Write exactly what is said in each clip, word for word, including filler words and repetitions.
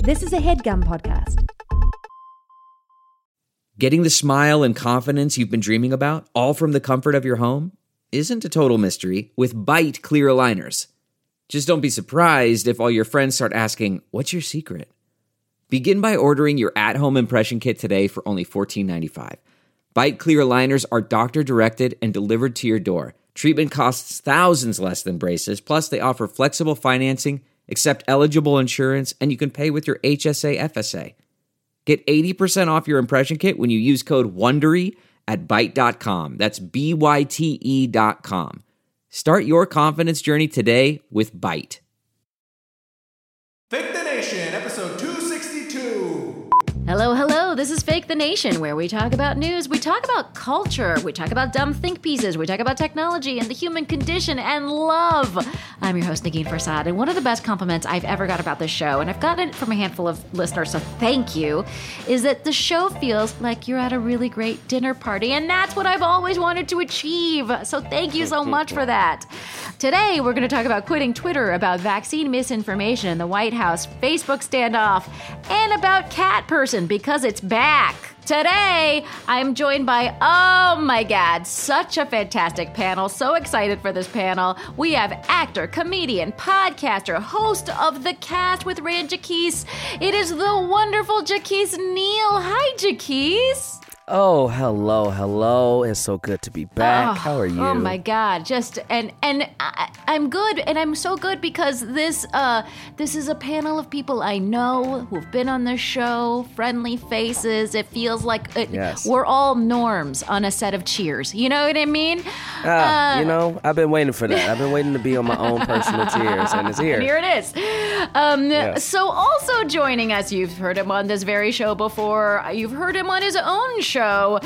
This is a HeadGum podcast. Getting the smile and confidence you've been dreaming about, all from the comfort of your home, isn't a total mystery with Byte clear aligners. Just don't be surprised if all your friends start asking, "What's your secret?" Begin by ordering your at-home impression kit today for only fourteen ninety-five. Byte clear aligners are doctor-directed and delivered to your door. Treatment costs thousands less than braces, plus they offer flexible financing, accept eligible insurance, and you can pay with your H S A F S A. Get eighty percent off your impression kit when you use code WONDERY at byte dot com. That's B Y T E dot com. Start your confidence journey today with Byte. Fake the Nation, episode two sixty-two. Hello, hello, this is Fake the Nation, where we talk about news, we talk about culture, we talk about dumb think pieces, we talk about technology and the human condition and love. I'm your host, Negin Farsad, and one of the best compliments I've ever got about this show, and I've gotten it from a handful of listeners, so thank you, is that the show feels like you're at a really great dinner party, and that's what I've always wanted to achieve, so thank you so much for that. Today, we're going to talk about quitting Twitter, about vaccine misinformation in the White House, Facebook standoff, and about Cat Person, because it's back. Today, I'm joined by, oh my God, such a fantastic panel. So excited for this panel. We have actor, comedian, podcaster, host of The Cast with Rand Jaquise. It is the wonderful Jaquise Neal. Hi, Jaquise. Oh, hello, hello. It's so good to be back. Oh, How are you? Oh my God, just and and I, I'm good, and I'm so good because this uh this is a panel of people I know who've been on the show, friendly faces. It feels like it, Yes. we're all norms on a set of Cheers. You know what I mean? Ah, Uh, you know, I've been waiting for that. I've been waiting to be on my own personal Cheers, and it's here. And here it is. Um, Yes. So also joining us, you've heard him on this very show before. You've heard him on his own show,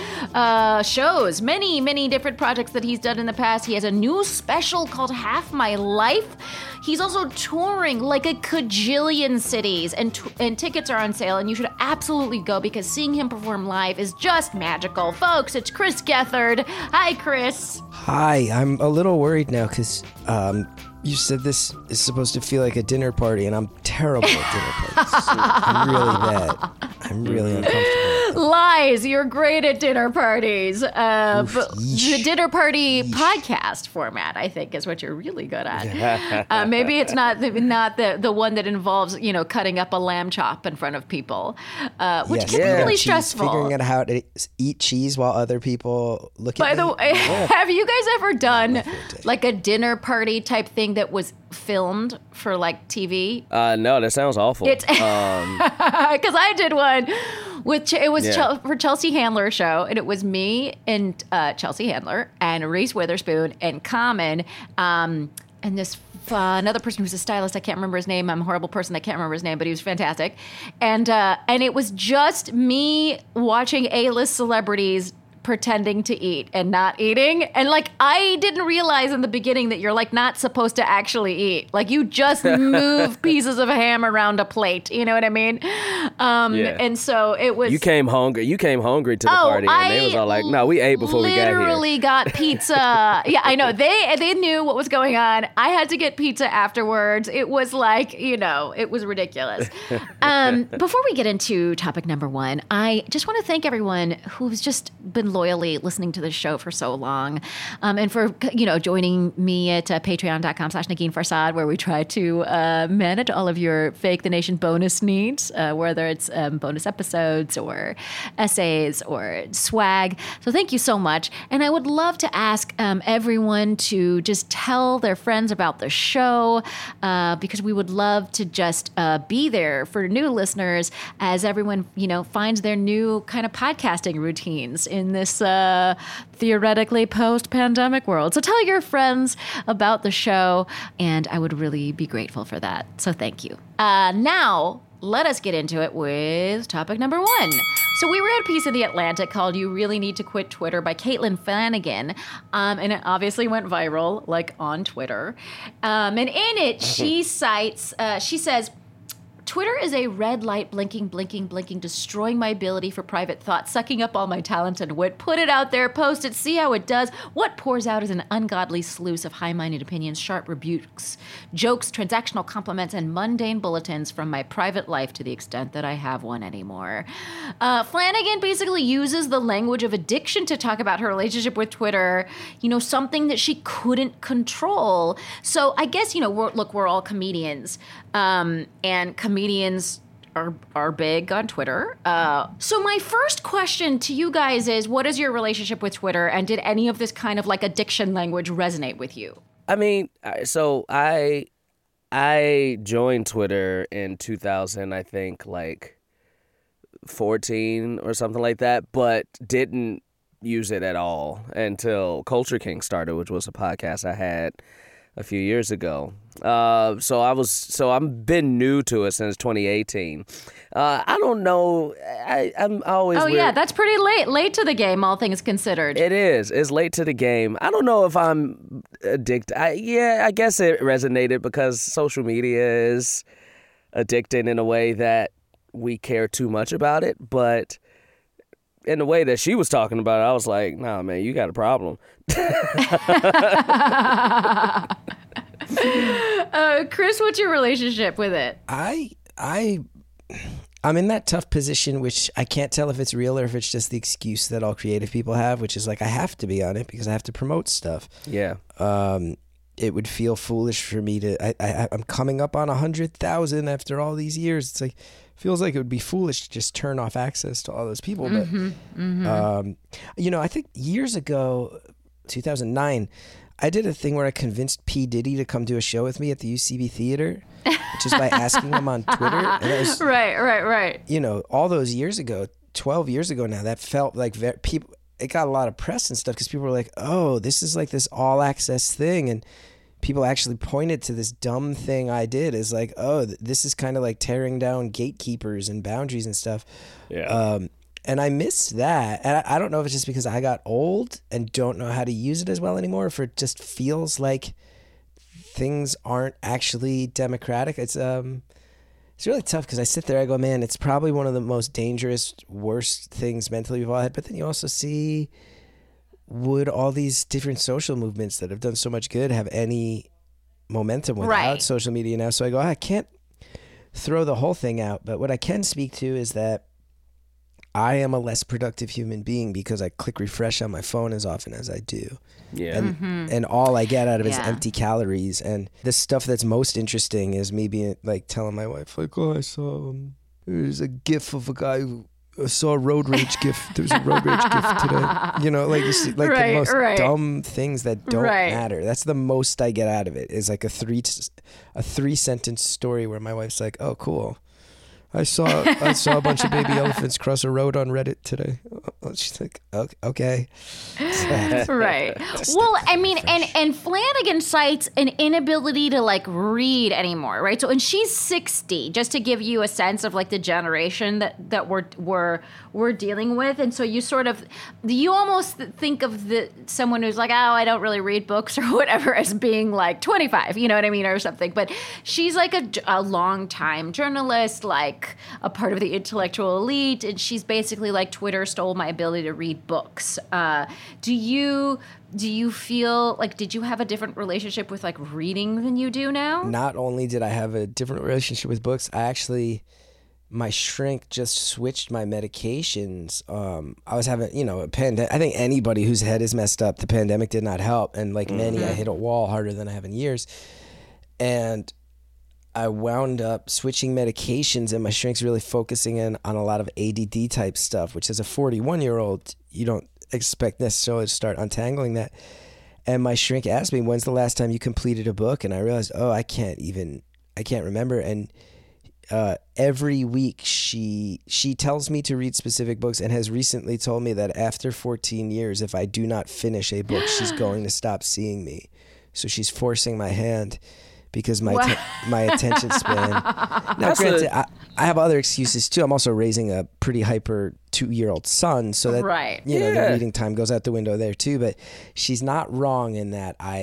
uh, shows, many, many different projects that he's done in the past. He has a new special called Half My Life. He's also touring like a cajillion cities, and t- and tickets are on sale, and you should absolutely go because seeing him perform live is just magical. Folks, it's Chris Gethard. Hi, Chris. Hi, I'm a little worried now because um, you said this is supposed to feel like a dinner party, and I'm terrible at dinner parties. I'm really bad. I'm really uncomfortable. Lies, you're great at dinner parties. Uh, Oof, but the yeesh. dinner party podcast format, I think, is what you're really good at. uh, maybe it's not the, not the, the one that involves, you know, cutting up a lamb chop in front of people, uh, which Yes, can be yeah, really cheese, stressful. Figuring out how to eat cheese while other people look By at the me. way, have you guys ever done my forte. like a dinner party type thing that was filmed for like T V? Uh, no, that sounds awful. It's um, because I did one with Ch- it was Yeah. Chel- for Chelsea Handler show, and it was me and uh, Chelsea Handler and Reese Witherspoon and Common, um, and this uh, another person who's a stylist. I can't remember his name. I'm a horrible person. I can't remember his name, but he was fantastic, and uh, and it was just me watching A-list celebrities pretending to eat and not eating. And like, I didn't realize in the beginning that you're like not supposed to actually eat. Like you just move pieces of ham around a plate. You know what I mean? Um, Yeah. And so it was. you came hungry. You came hungry to the Oh, party, and they was all like, "No, we ate before we got here." Literally got pizza. Yeah, I know. They they knew what was going on. I had to get pizza afterwards. It was like, you know, it was ridiculous. Um, before we get into topic number one, I just want to thank everyone who's just been loyally listening to this show for so long, um, and for, you know, joining me at uh, patreon.com slash Negin Farsad, where we try to uh, manage all of your Fake the Nation bonus needs, uh, whether it's um, bonus episodes or essays or swag. So thank you so much. And I would love to ask um, everyone to just tell their friends about the show, uh, because we would love to just uh, be there for new listeners as everyone, you know, finds their new kind of podcasting routines in this uh, theoretically post-pandemic world. So tell your friends about the show, and I would really be grateful for that. So thank you. Uh, now, let us get into it with topic number one. So we wrote a piece in The Atlantic called "You Really Need to Quit Twitter" by Caitlin Flanagan, um, and it obviously went viral, like on Twitter. Um, and in it, she cites, uh, she says, Twitter is a red light, blinking, blinking, blinking, destroying my ability for private thought, sucking up all my talent and wit. Put it out there, post it, see how it does. What pours out is an ungodly sluice of high-minded opinions, sharp rebukes, jokes, transactional compliments, and mundane bulletins from my private life to the extent that I have one anymore. Uh, Flanagan basically uses the language of addiction to talk about her relationship with Twitter, you know, something that she couldn't control. So I guess, you know, we're, look, we're all comedians, um, and comedians are are big on Twitter. Uh, so my first question to you guys is, what is your relationship with Twitter, and did any of this kind of like addiction language resonate with you? I mean, so I I joined Twitter in two thousand, I think, like fourteen or something like that, but didn't use it at all until Culture King started, which was a podcast I had a few years ago. Uh, so I was, so I've been new to it since twenty eighteen. Uh, I don't know. I, I'm always. Oh weird. yeah, that's pretty late. Late to the game, all things considered. It is. It's late to the game. I don't know if I'm addicted. I, yeah, I guess it resonated because social media is addicting in a way that we care too much about it, but in the way that she was talking about it, I was like, nah, man, you got a problem. uh, Chris, what's your relationship with it? I I I'm in that tough position, which I can't tell if it's real or if it's just the excuse that all creative people have, which is like, I have to be on it because I have to promote stuff. Yeah. Um, it would feel foolish for me to, I, I, I'm coming up on a hundred thousand after all these years. It's like, feels like it would be foolish to just turn off access to all those people. But, Mm-hmm, mm-hmm. Um, you know, I think years ago, two thousand nine, I did a thing where I convinced P. Diddy to come do a show with me at the U C B Theater, just by asking him on Twitter. And that was, Right, right, right. you know, all those years ago, twelve years ago now, that felt like very, people, it got a lot of press and stuff because people were like, oh, this is like this all access thing. And people actually pointed to this dumb thing I did as like, oh, th- this is kind of like tearing down gatekeepers and boundaries and stuff. Yeah. Um, and I miss that. And I, I don't know if it's just because I got old and don't know how to use it as well anymore, or if it just feels like things aren't actually democratic. It's um, it's really tough because I sit there, I go, man, it's probably one of the most dangerous, worst things mentally we've all had. But then you also see, would all these different social movements that have done so much good have any momentum without Right. social media now? So I go, I can't throw the whole thing out. But what I can speak to is that I am a less productive human being because I click refresh on my phone as often as I do. Yeah. And Mm-hmm. and all I get out of it is Yeah. empty calories. And the stuff that's most interesting is me being like telling my wife, like, oh, I saw um, there's a gif of a guy who I saw a road rage gif. There's a road rage gif today. You know, like you see, like Right, the most right. dumb things that don't Right. matter. That's the most I get out of it. Is like a three a three sentence story where my wife's like, oh, cool. I saw I saw a bunch of baby elephants cross a road on Reddit today. She's like, okay. Right. Well, I mean, and and Flanagan cites an inability to like read anymore, right? So, and she's sixty, just to give you a sense of like the generation that that we're we're we're dealing with. And so you sort of, you almost think of the someone who's like, oh, I don't really read books or whatever as being like twenty-five, you know what I mean, or something. But she's like a, a long time journalist, like a part of the intellectual elite, and she's basically like, Twitter stole my ability to read books. Uh, do you do you feel like, did you have a different relationship with like reading than you do now? Not only did I have a different relationship with books, I actually, my shrink just switched my medications. Um, I was having, you know, a pandemic. I think anybody whose head is messed up, the pandemic did not help. And like many, I hit a wall harder than I have in years. And I wound up switching medications, and my shrink's really focusing in on a lot of A D D type stuff, which as a forty-one year old, you don't expect necessarily to start untangling that. And my shrink asked me, when's the last time you completed a book? And I realized, oh, I can't even, I can't remember. And uh, every week she she tells me to read specific books, and has recently told me that after fourteen years, if I do not finish a book, she's going to stop seeing me. So she's forcing my hand because my Wow. te- my attention span. Now, That's granted, a- I, I have other excuses too. I'm also raising a pretty hyper two-year-old son, so that Right. you know Yeah. the reading time goes out the window there too. But she's not wrong in that I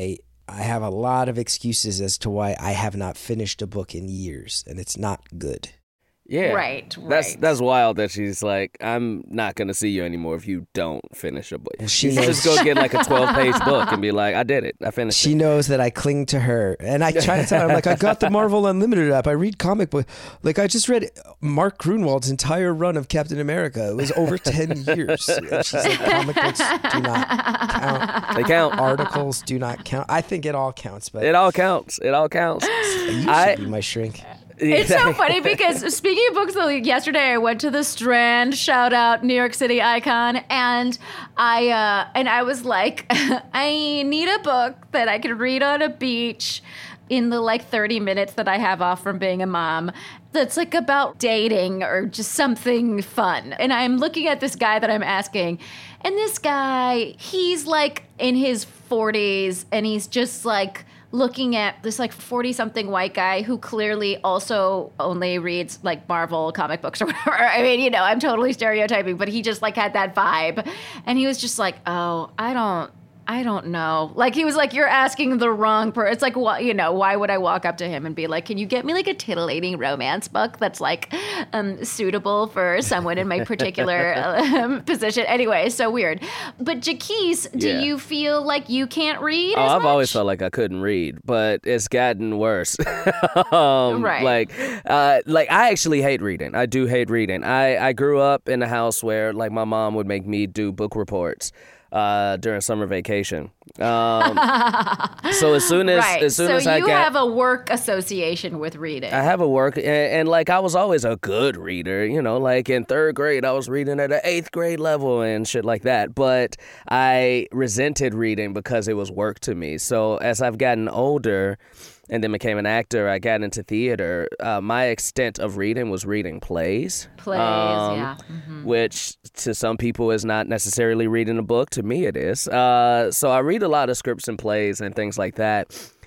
I have a lot of excuses as to why I have not finished a book in years, and it's not good. Yeah. Right, That's right. that's wild that she's like, I'm not going to see you anymore if you don't finish a book. Well, she you should knows- just go get like a twelve-page book and be like, I did it. I finished She it. knows that I cling to her, and I try to tell her, I'm like, I got the Marvel Unlimited app. I read comic book. Like, I just read Mark Grunwald's entire run of Captain America. It was over ten years. And she's like, comic books do not count. They count. Articles do not count. I think it all counts, but It all counts. It all counts. you should I- be my shrink. It's so funny because speaking of books, though, yesterday I went to the Strand, shout out New York City icon, and I uh, and I was like, I need a book that I could read on a beach in the like thirty minutes that I have off from being a mom. That's like about dating or just something fun. And I'm looking at this guy that I'm asking, and this guy, he's like in his forties, and he's just like looking at this like forty something white guy who clearly also only reads like Marvel comic books or whatever. I mean, you know, I'm totally stereotyping, but he just like had that vibe. And he was just like, oh, I don't, I don't know. Like he was like, you're asking the wrong person. It's like, what, you know, why would I walk up to him and be like, can you get me like a titillating romance book that's like um, suitable for someone in my particular um, position? Anyway, so weird. But Jaquise, do Yeah. you feel like you can't read? Oh, as I've always much? felt like I couldn't read, but it's gotten worse. um, Right. Like, uh, like I actually hate reading. I do hate reading. I, I grew up in a house where like my mom would make me do book reports uh, during summer vacation. Um, so as soon as Right. as soon so as I you got, have a work association with reading. I have a work, and, and like I was always a good reader, you know, like in third grade, I was reading at an eighth grade level and shit like that. But I resented reading because it was work to me. So as I've gotten older and then became an actor, I got into theater. Uh, my extent of reading was reading plays. Plays, um, yeah. Mhm. Which to some people is not necessarily reading a book. To me, it is. Uh, so I read a lot of scripts and plays and things like that.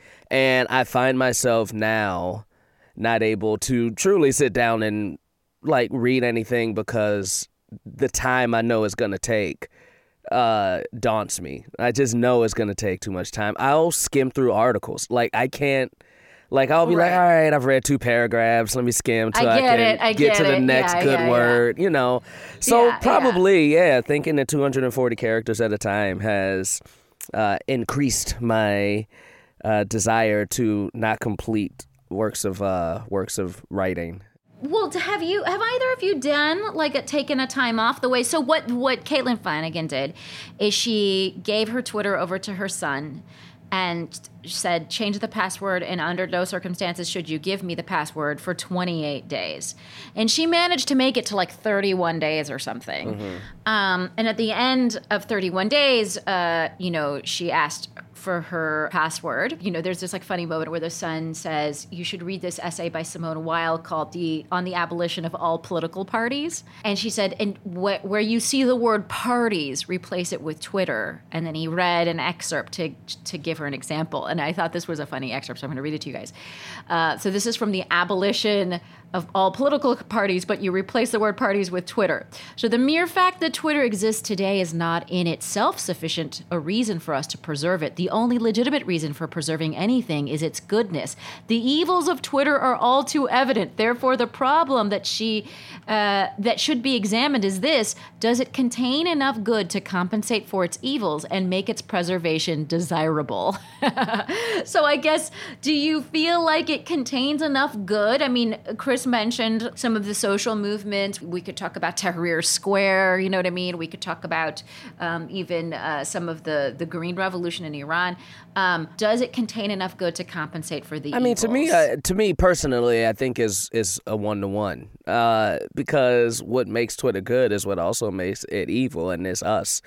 And I find myself now not able to truly sit down and like read anything because the time I know it's going to take uh, daunts me. I just know it's going to take too much time. I'll skim through articles. Like I can't, like I'll be like, Right. all right, I've read two paragraphs. Let me skim till I I, get can it, I get, to get the it. next Yeah, good yeah, yeah. word, you know. So Yeah, yeah. probably, yeah, thinking at two hundred forty characters at a time has uh, increased my uh, desire to not complete works of uh, works of writing. Well, to have you have either of you done like a, taken a time off the way? So what what Caitlin Flanagan did is she gave her Twitter over to her son and said, change the password, and under no circumstances should you give me the password for twenty-eight days. And she managed to make it to like thirty-one days or something. Mm-hmm. Um, and at the end of thirty-one days, uh, you know, she asked for her password. You know, there's this like funny moment where the son says, you should read this essay by Simone Weil called the On the Abolition of All Political Parties. And she said, and wh- where you see the word parties, replace it with Twitter. And then he read an excerpt to to give her an example. And I thought this was a funny excerpt, so I'm going to read it to you guys. Uh, so this is from the Abolition of All Political Parties, but you replace the word parties with Twitter. So the mere fact that Twitter exists today is not in itself sufficient a reason for us to preserve it. The only legitimate reason for preserving anything is its goodness. The evils of Twitter are all too evident. Therefore, the problem that she uh, that should be examined is this: does it contain enough good to compensate for its evils and make its preservation desirable? So I guess, do you feel like it contains enough good? I mean, Chris mentioned some of the social movement. We could talk about Tahrir Square, you know what I mean? We could talk about um, even uh, some of the, the Green Revolution in Iran. Um, does it contain enough good to compensate for the I mean, to me, evils? uh, to me personally, I think is is a one to one. Uh, because what makes Twitter good is what also makes it evil, and it's us.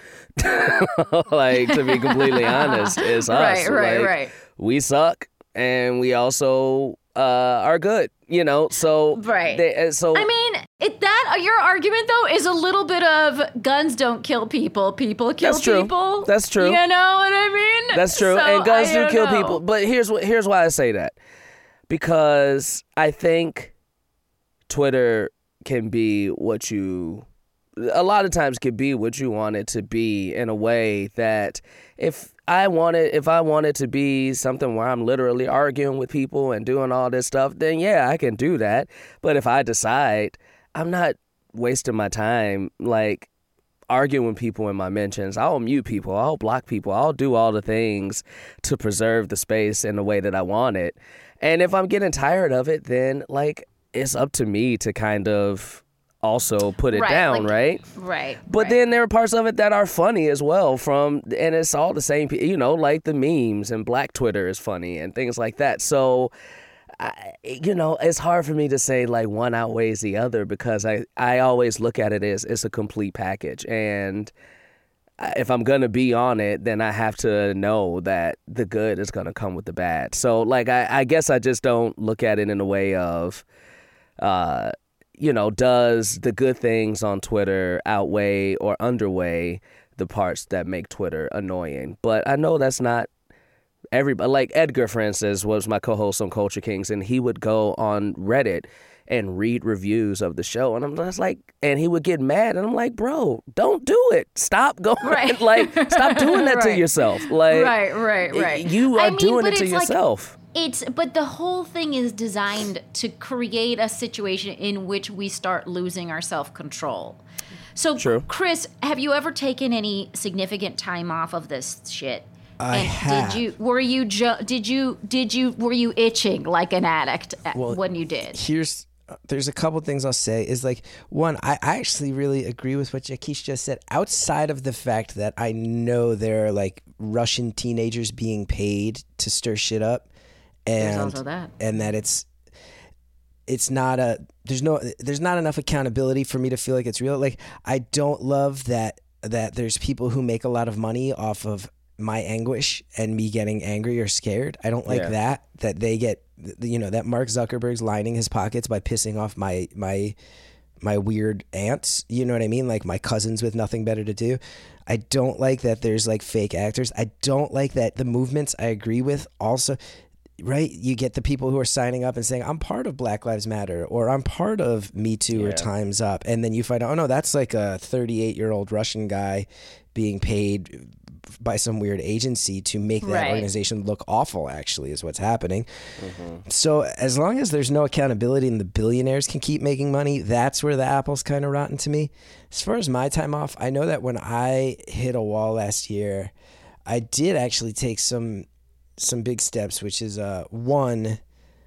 Like, to be completely honest, it's us. Right, right, Like, right. We suck, and we also uh, are good. You know, so Right. They, uh, so I mean, it, that your argument though is a little bit of guns don't kill people, people kill That's true. people. That's true. You know what I mean? That's true, So, and guns I do don't kill know. people. But here's what here's why I say that, because I think Twitter can be what you a lot of times can be what you want it to be in a way that if I wanted, if I wanted to be something where I'm literally arguing with people and doing all this stuff, then yeah, I can do that. But if I decide, I'm not wasting my time, like, arguing with people in my mentions. I'll mute people. I'll block people. I'll do all the things to preserve the space in the way that I want it. And if I'm getting tired of it, then, like, it's up to me to kind of also put it Right, down, like- right? Right. But right. then there are parts of it that are funny as well from, and it's all the same, pe- you know, like the memes and Black Twitter is funny and things like that. So, I, you know, it's hard for me to say like one outweighs the other because I, I always look at it as it's a complete package. And if I'm going to be on it, then I have to know that the good is going to come with the bad. So, like, I, I guess I just don't look at it in a way of, uh, you know, does the good things on Twitter outweigh or underweigh the parts that make Twitter annoying? But I know that's not everybody. Like Edgar, for instance, was my co-host on Culture Kings, and he would go on Reddit and read reviews of the show, and I'm just like, and he would get mad, and I'm like, bro, don't do it. Stop going, Right. like, stop doing that to Right. yourself. Like, Right, right, right. You are I mean, doing but it to it's like- yourself. It's but the whole thing is designed to create a situation in which we start losing our self-control. So, True. Chris, have you ever taken any significant time off of this shit? I and have. Did you? Were you? Ju- did you? Did you? Were you itching like an addict at- Well, when you did? Here's there's a couple things I'll say is like one, I, I actually really agree with what Jaquish just said. Outside of the fact that I know there are like Russian teenagers being paid to stir shit up, and also that. and that it's it's not a there's no there's not enough accountability for me to feel like it's real. Like I don't love that that there's people who make a lot of money off of my anguish and me getting angry or scared. I don't like Yeah. that. that they get, you know, that Mark Zuckerberg's lining his pockets by pissing off my my my weird aunts, you know what I mean, like my cousins with nothing better to do. I don't like that there's like fake actors. I don't like that the movements I agree with also, right, you get the people who are signing up and saying I'm part of Black Lives Matter or I'm part of Me Too or Yeah. Time's Up, and then you find out, oh no, that's like a thirty-eight year old Russian guy being paid by some weird agency to make that Right. organization look awful, actually, is what's happening. So as long as there's no accountability and the billionaires can keep making money, that's where the apple's kind of rotten to me. As far as my time off, I know that when I hit a wall last year, I did actually take some some big steps, which is uh, one,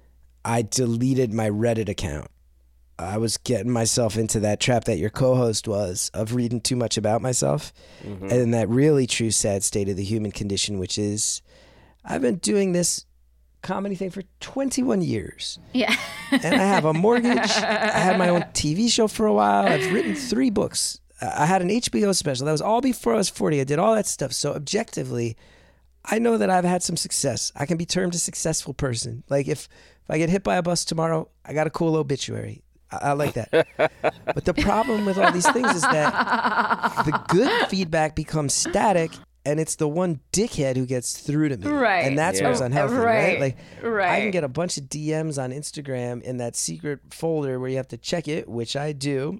I deleted my Reddit account. I was getting myself into that trap that your co-host was of reading too much about myself, Mm-hmm. and that really true sad state of the human condition, which is I've been doing this comedy thing for twenty-one years, Yeah. and I have a mortgage. I had my own T V show for a while. I've written three books. I had an H B O special. That was all before I was forty. I did all that stuff. So objectively, I know that I've had some success. I can be termed a successful person. Like if, if I get hit by a bus tomorrow, I got a cool obituary. I, I like that. But the problem with all these things is that the good feedback becomes static, and it's the one dickhead who gets through to me. Right. And that's Yeah. what's unhealthy, right? Right. Like I Right. can get a bunch of D Ms on Instagram in that secret folder where you have to check it, which I do.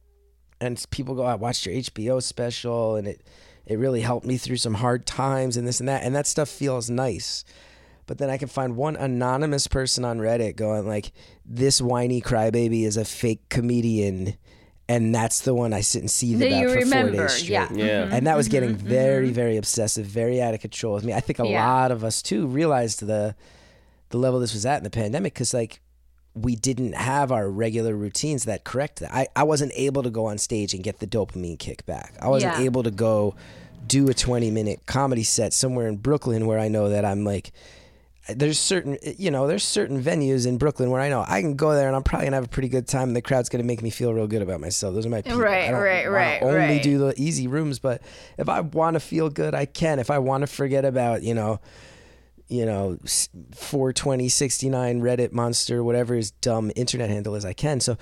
And people go, I watched your H B O special and it it really helped me through some hard times and this and that. And that stuff feels nice. But then I can find one anonymous person on Reddit going like, this whiny crybaby is a fake comedian. And that's the one I sit and seethe Do about you for remember? four days straight. Yeah. Yeah. And that was getting very, very obsessive, very out of control with me. I think a Yeah. lot of us too realized the the level this was at in the pandemic because like we didn't have our regular routines that correct that. I, I wasn't able to go on stage and get the dopamine kick back. I wasn't Yeah. able to go do a twenty minute comedy set somewhere in Brooklyn where I know that I'm like, there's certain, you know, there's certain venues in Brooklyn where I know I can go there and I'm probably gonna have a pretty good time and the crowd's gonna make me feel real good about myself. Those are my people. Right, I don't right, wanna right, only right. do the easy rooms, but if I want to feel good, I can. If I want to forget about, you know, you know, four twenty sixty-nine Reddit monster, whatever his dumb internet handle is, I can. So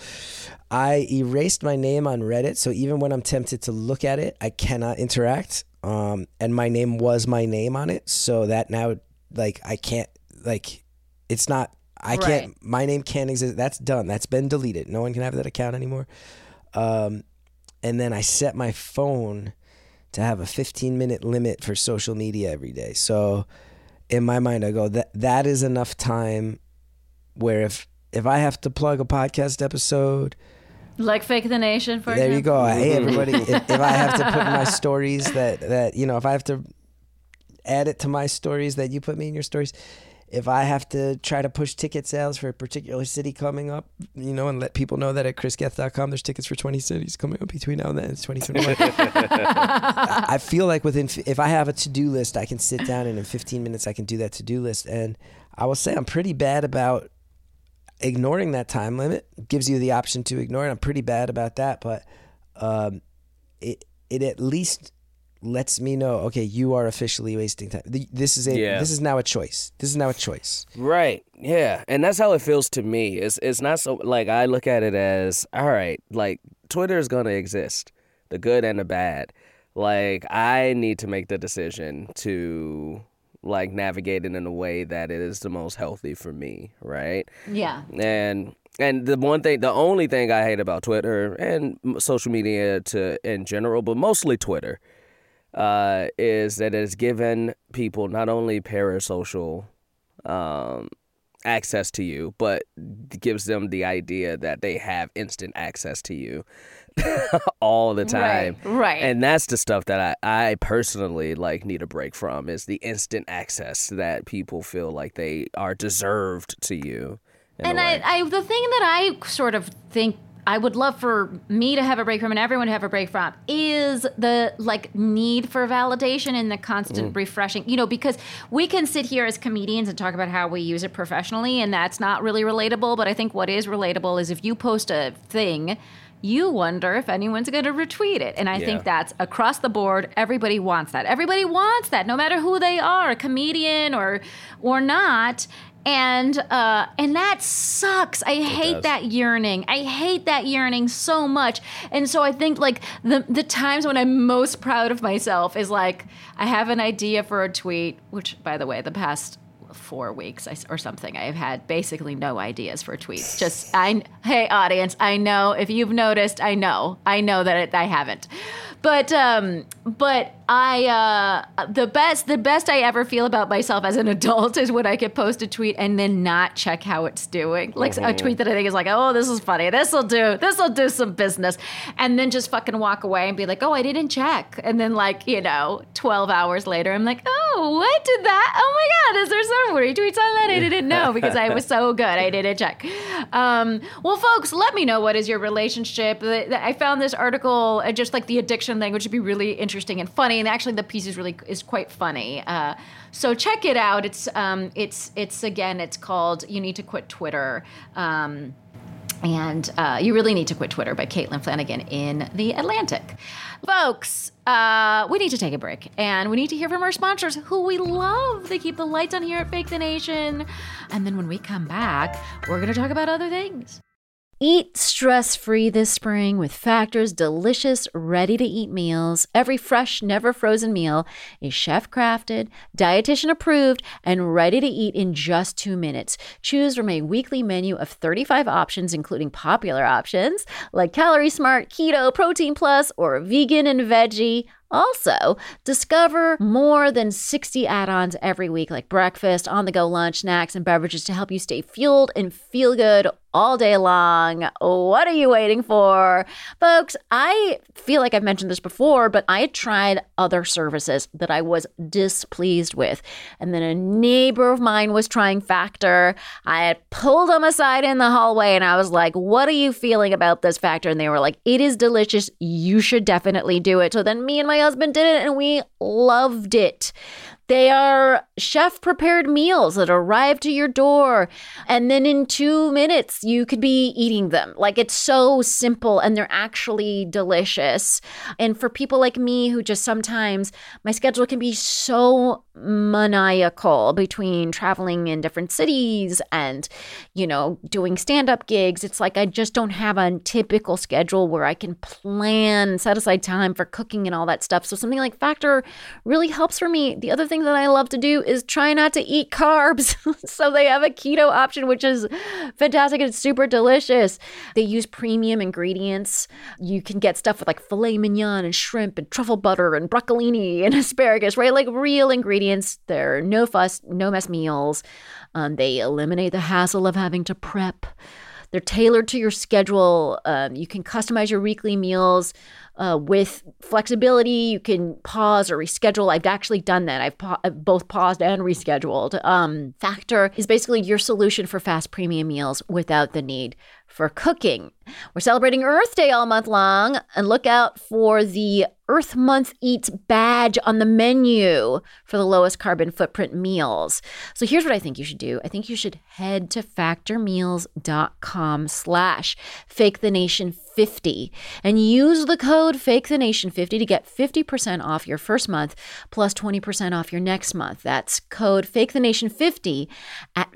I erased my name on Reddit. So even when I'm tempted to look at it, I cannot interact. Um, and my name was my name on it. So that now, like, I can't, like, it's not, I can't, Right. my name can't exist. That's done. That's been deleted. No one can have that account anymore. Um, and then I set my phone to have a fifteen minute limit for social media every day. So in my mind, I go, that that is enough time where if if I have to plug a podcast episode, like Fake the Nation, for there example. you go. Hey, everybody, if, if I have to put in my stories that, that, you know, if I have to add it to my stories that you put me in your stories, if I have to try to push ticket sales for a particular city coming up, you know, and let people know that at chris geth dot com there's tickets for twenty cities coming up between now and then. It's twenty twenty-one. I feel like within, if I have a to-do list, I can sit down and in fifteen minutes I can do that to-do list. And I will say I'm pretty bad about ignoring that time limit. It gives you the option to ignore it. I'm pretty bad about that, but um, it it at least lets me know, okay, you are officially wasting time. This is a Yeah. this is now a choice. This is now a choice. Right. Yeah. And that's how it feels to me. It's it's not so like I look at it as, all right, like Twitter is gonna exist. The good and the bad. Like I need to make the decision to like navigate it in a way that it is the most healthy for me, right? Yeah. And and the one thing, the only thing I hate about Twitter and social media to in general, but mostly Twitter, uh, is that it's given people not only parasocial um, access to you, but gives them the idea that they have instant access to you all the time. Right, right. And that's the stuff that I, I personally like need a break from, is the instant access that people feel like they are deserved to you. in a And way. I, I, the thing that I sort of think I would love for me to have a break from and everyone to have a break from is the like need for validation and the constant Mm. refreshing, you know, because we can sit here as comedians and talk about how we use it professionally, and that's not really relatable. But I think what is relatable is if you post a thing, you wonder if anyone's going to retweet it. And I Yeah. think that's across the board. Everybody wants that. Everybody wants that, no matter who they are, a comedian or or not. And uh, and that sucks. I hate does. that yearning. I hate that yearning so much. And so I think like the the times when I'm most proud of myself is like I have an idea for a tweet, which by the way, the past four weeks or something, I've had basically no ideas for tweets. Just I, hey audience, I know if you've noticed, I know, I know that it, I haven't, but um, but I uh, the best the best I ever feel about myself as an adult is when I can post a tweet and then not check how it's doing, like a tweet that I think is like, oh, this is funny, this will do, this will do some business, and then just fucking walk away and be like, oh, I didn't check, and then like you know, twelve hours later, I'm like, oh, what did that? Oh my god, is there some retweets on that? I didn't know because I was so good. I didn't check. Um, well, folks, let me know what is your relationship. I found this article, uh, just like the addiction language, would be really interesting and funny. And actually, the piece is really is quite funny. Uh, so check it out. It's um, it's it's again, it's called "You Need to Quit Twitter." Um, And uh, You Really Need to Quit Twitter by Caitlin Flanagan in The Atlantic. Folks, uh, we need to take a break, and we need to hear from our sponsors, who we love. They keep the lights on here at Fake the Nation. And then when we come back, we're going to talk about other things. Eat stress-free this spring with Factor's delicious, ready-to-eat meals. Every fresh, never-frozen meal is chef-crafted, dietitian-approved, and ready to eat in just two minutes. Choose from a weekly menu of thirty-five options, including popular options like Calorie Smart, Keto, Protein Plus, or Vegan and Veggie. Also, discover more than sixty add-ons every week, like breakfast, on-the-go lunch, snacks, and beverages to help you stay fueled and feel good all day long. What are you waiting for? Folks, I feel like I've mentioned this before, but I had tried other services that I was displeased with. And then a neighbor of mine was trying Factor. I had pulled them aside in the hallway and I was like, what are you feeling about this Factor? And they were like, it is delicious. You should definitely do it. So then me and my husband did it and we loved it. They are chef-prepared meals that arrive to your door, and then in two minutes, you could be eating them. Like, it's so simple, and they're actually delicious. And for people like me who just sometimes, my schedule can be so maniacal between traveling in different cities and, you know, doing stand-up gigs. It's like I just don't have a typical schedule where I can plan, set aside time for cooking and all that stuff. So something like Factor really helps for me. The other thing thing that I love to do is try not to eat carbs. So they have a keto option, which is fantastic. It's super delicious. They use premium ingredients. You can get stuff with like filet mignon and shrimp and truffle butter and broccolini and asparagus, right? Like real ingredients. They're no fuss, no mess meals. Um, they eliminate the hassle of having to prep. They're tailored to your schedule. Um, you can customize your weekly meals uh, with flexibility. You can pause or reschedule. I've actually done that. I've, pa- I've both paused and rescheduled. Um, Factor is basically your solution for fast premium meals without the need for cooking. We're celebrating Earth Day all month long, and look out for the Earth Month Eats badge on the menu for the lowest carbon footprint meals. So here's what I think you should do. I think you should head to factormeals.com slash fakethenation50 and use the code fakethenation50 to get fifty percent off your first month plus twenty percent off your next month. That's code fakethenation50 at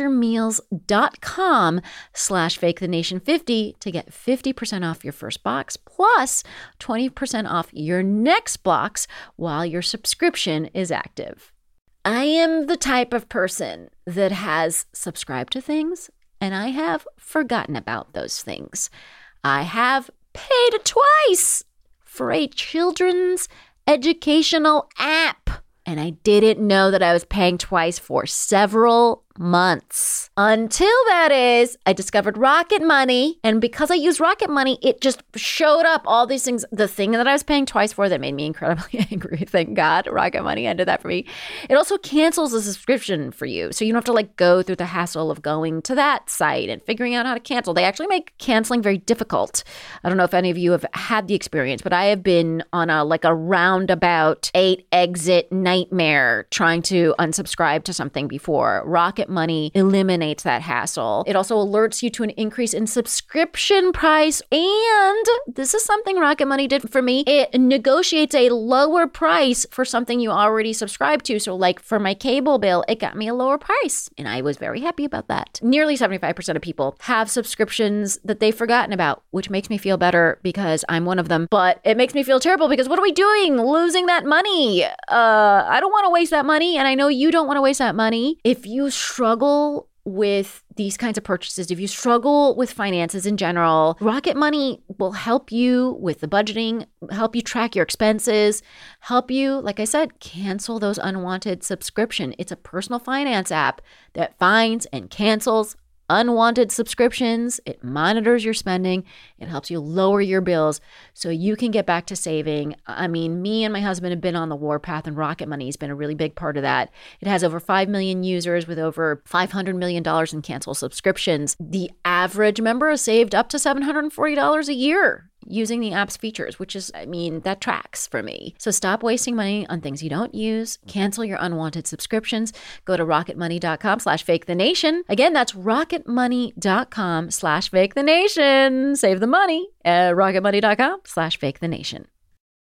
factormeals.com slash fakethenation50 to get fifty percent off your first box plus twenty percent off your next box while your subscription is active. I am the type of person that has subscribed to things and I have forgotten about those things. I have paid twice for a children's educational app, and I didn't know that I was paying twice for several months. Until that is, I discovered Rocket Money. And because I use Rocket Money, it just showed up all these things. The thing that I was paying twice for that made me incredibly angry. Thank God Rocket Money ended that for me. It also cancels the subscription for you. So you don't have to like go through the hassle of going to that site and figuring out how to cancel. They actually make canceling very difficult. I don't know if any of you have had the experience, but I have been on a like a roundabout eight exit nightmare trying to unsubscribe to something before. Rocket Money eliminates that hassle. It also alerts you to an increase in subscription price. And this is something Rocket Money did for me. It negotiates a lower price for something you already subscribe to. So like for my cable bill, it got me a lower price. And I was very happy about that. Nearly seventy-five percent of people have subscriptions that they've forgotten about, which makes me feel better because I'm one of them. But it makes me feel terrible because what are we doing? Losing that money. Uh, I don't want to waste that money. And I know you don't want to waste that money. If you struggle with these kinds of purchases, if you struggle with finances in general, Rocket Money will help you with the budgeting, help you track your expenses, help you, like I said, cancel those unwanted subscriptions. It's a personal finance app that finds and cancels unwanted subscriptions. It monitors your spending. It helps you lower your bills so you can get back to saving. I mean, me and my husband have been on the warpath, and Rocket Money has been a really big part of that. It has over five million users with over five hundred million dollars in canceled subscriptions. The average member has saved up to seven hundred forty dollars a year using the app's features, which is, I mean, that tracks for me. So stop wasting money on things you don't use. Cancel your unwanted subscriptions. Go to rocketmoney.com slash fake the nation. Again, that's rocketmoney.com slash fake the nation. Save the money at rocketmoney.com slash fake the nation.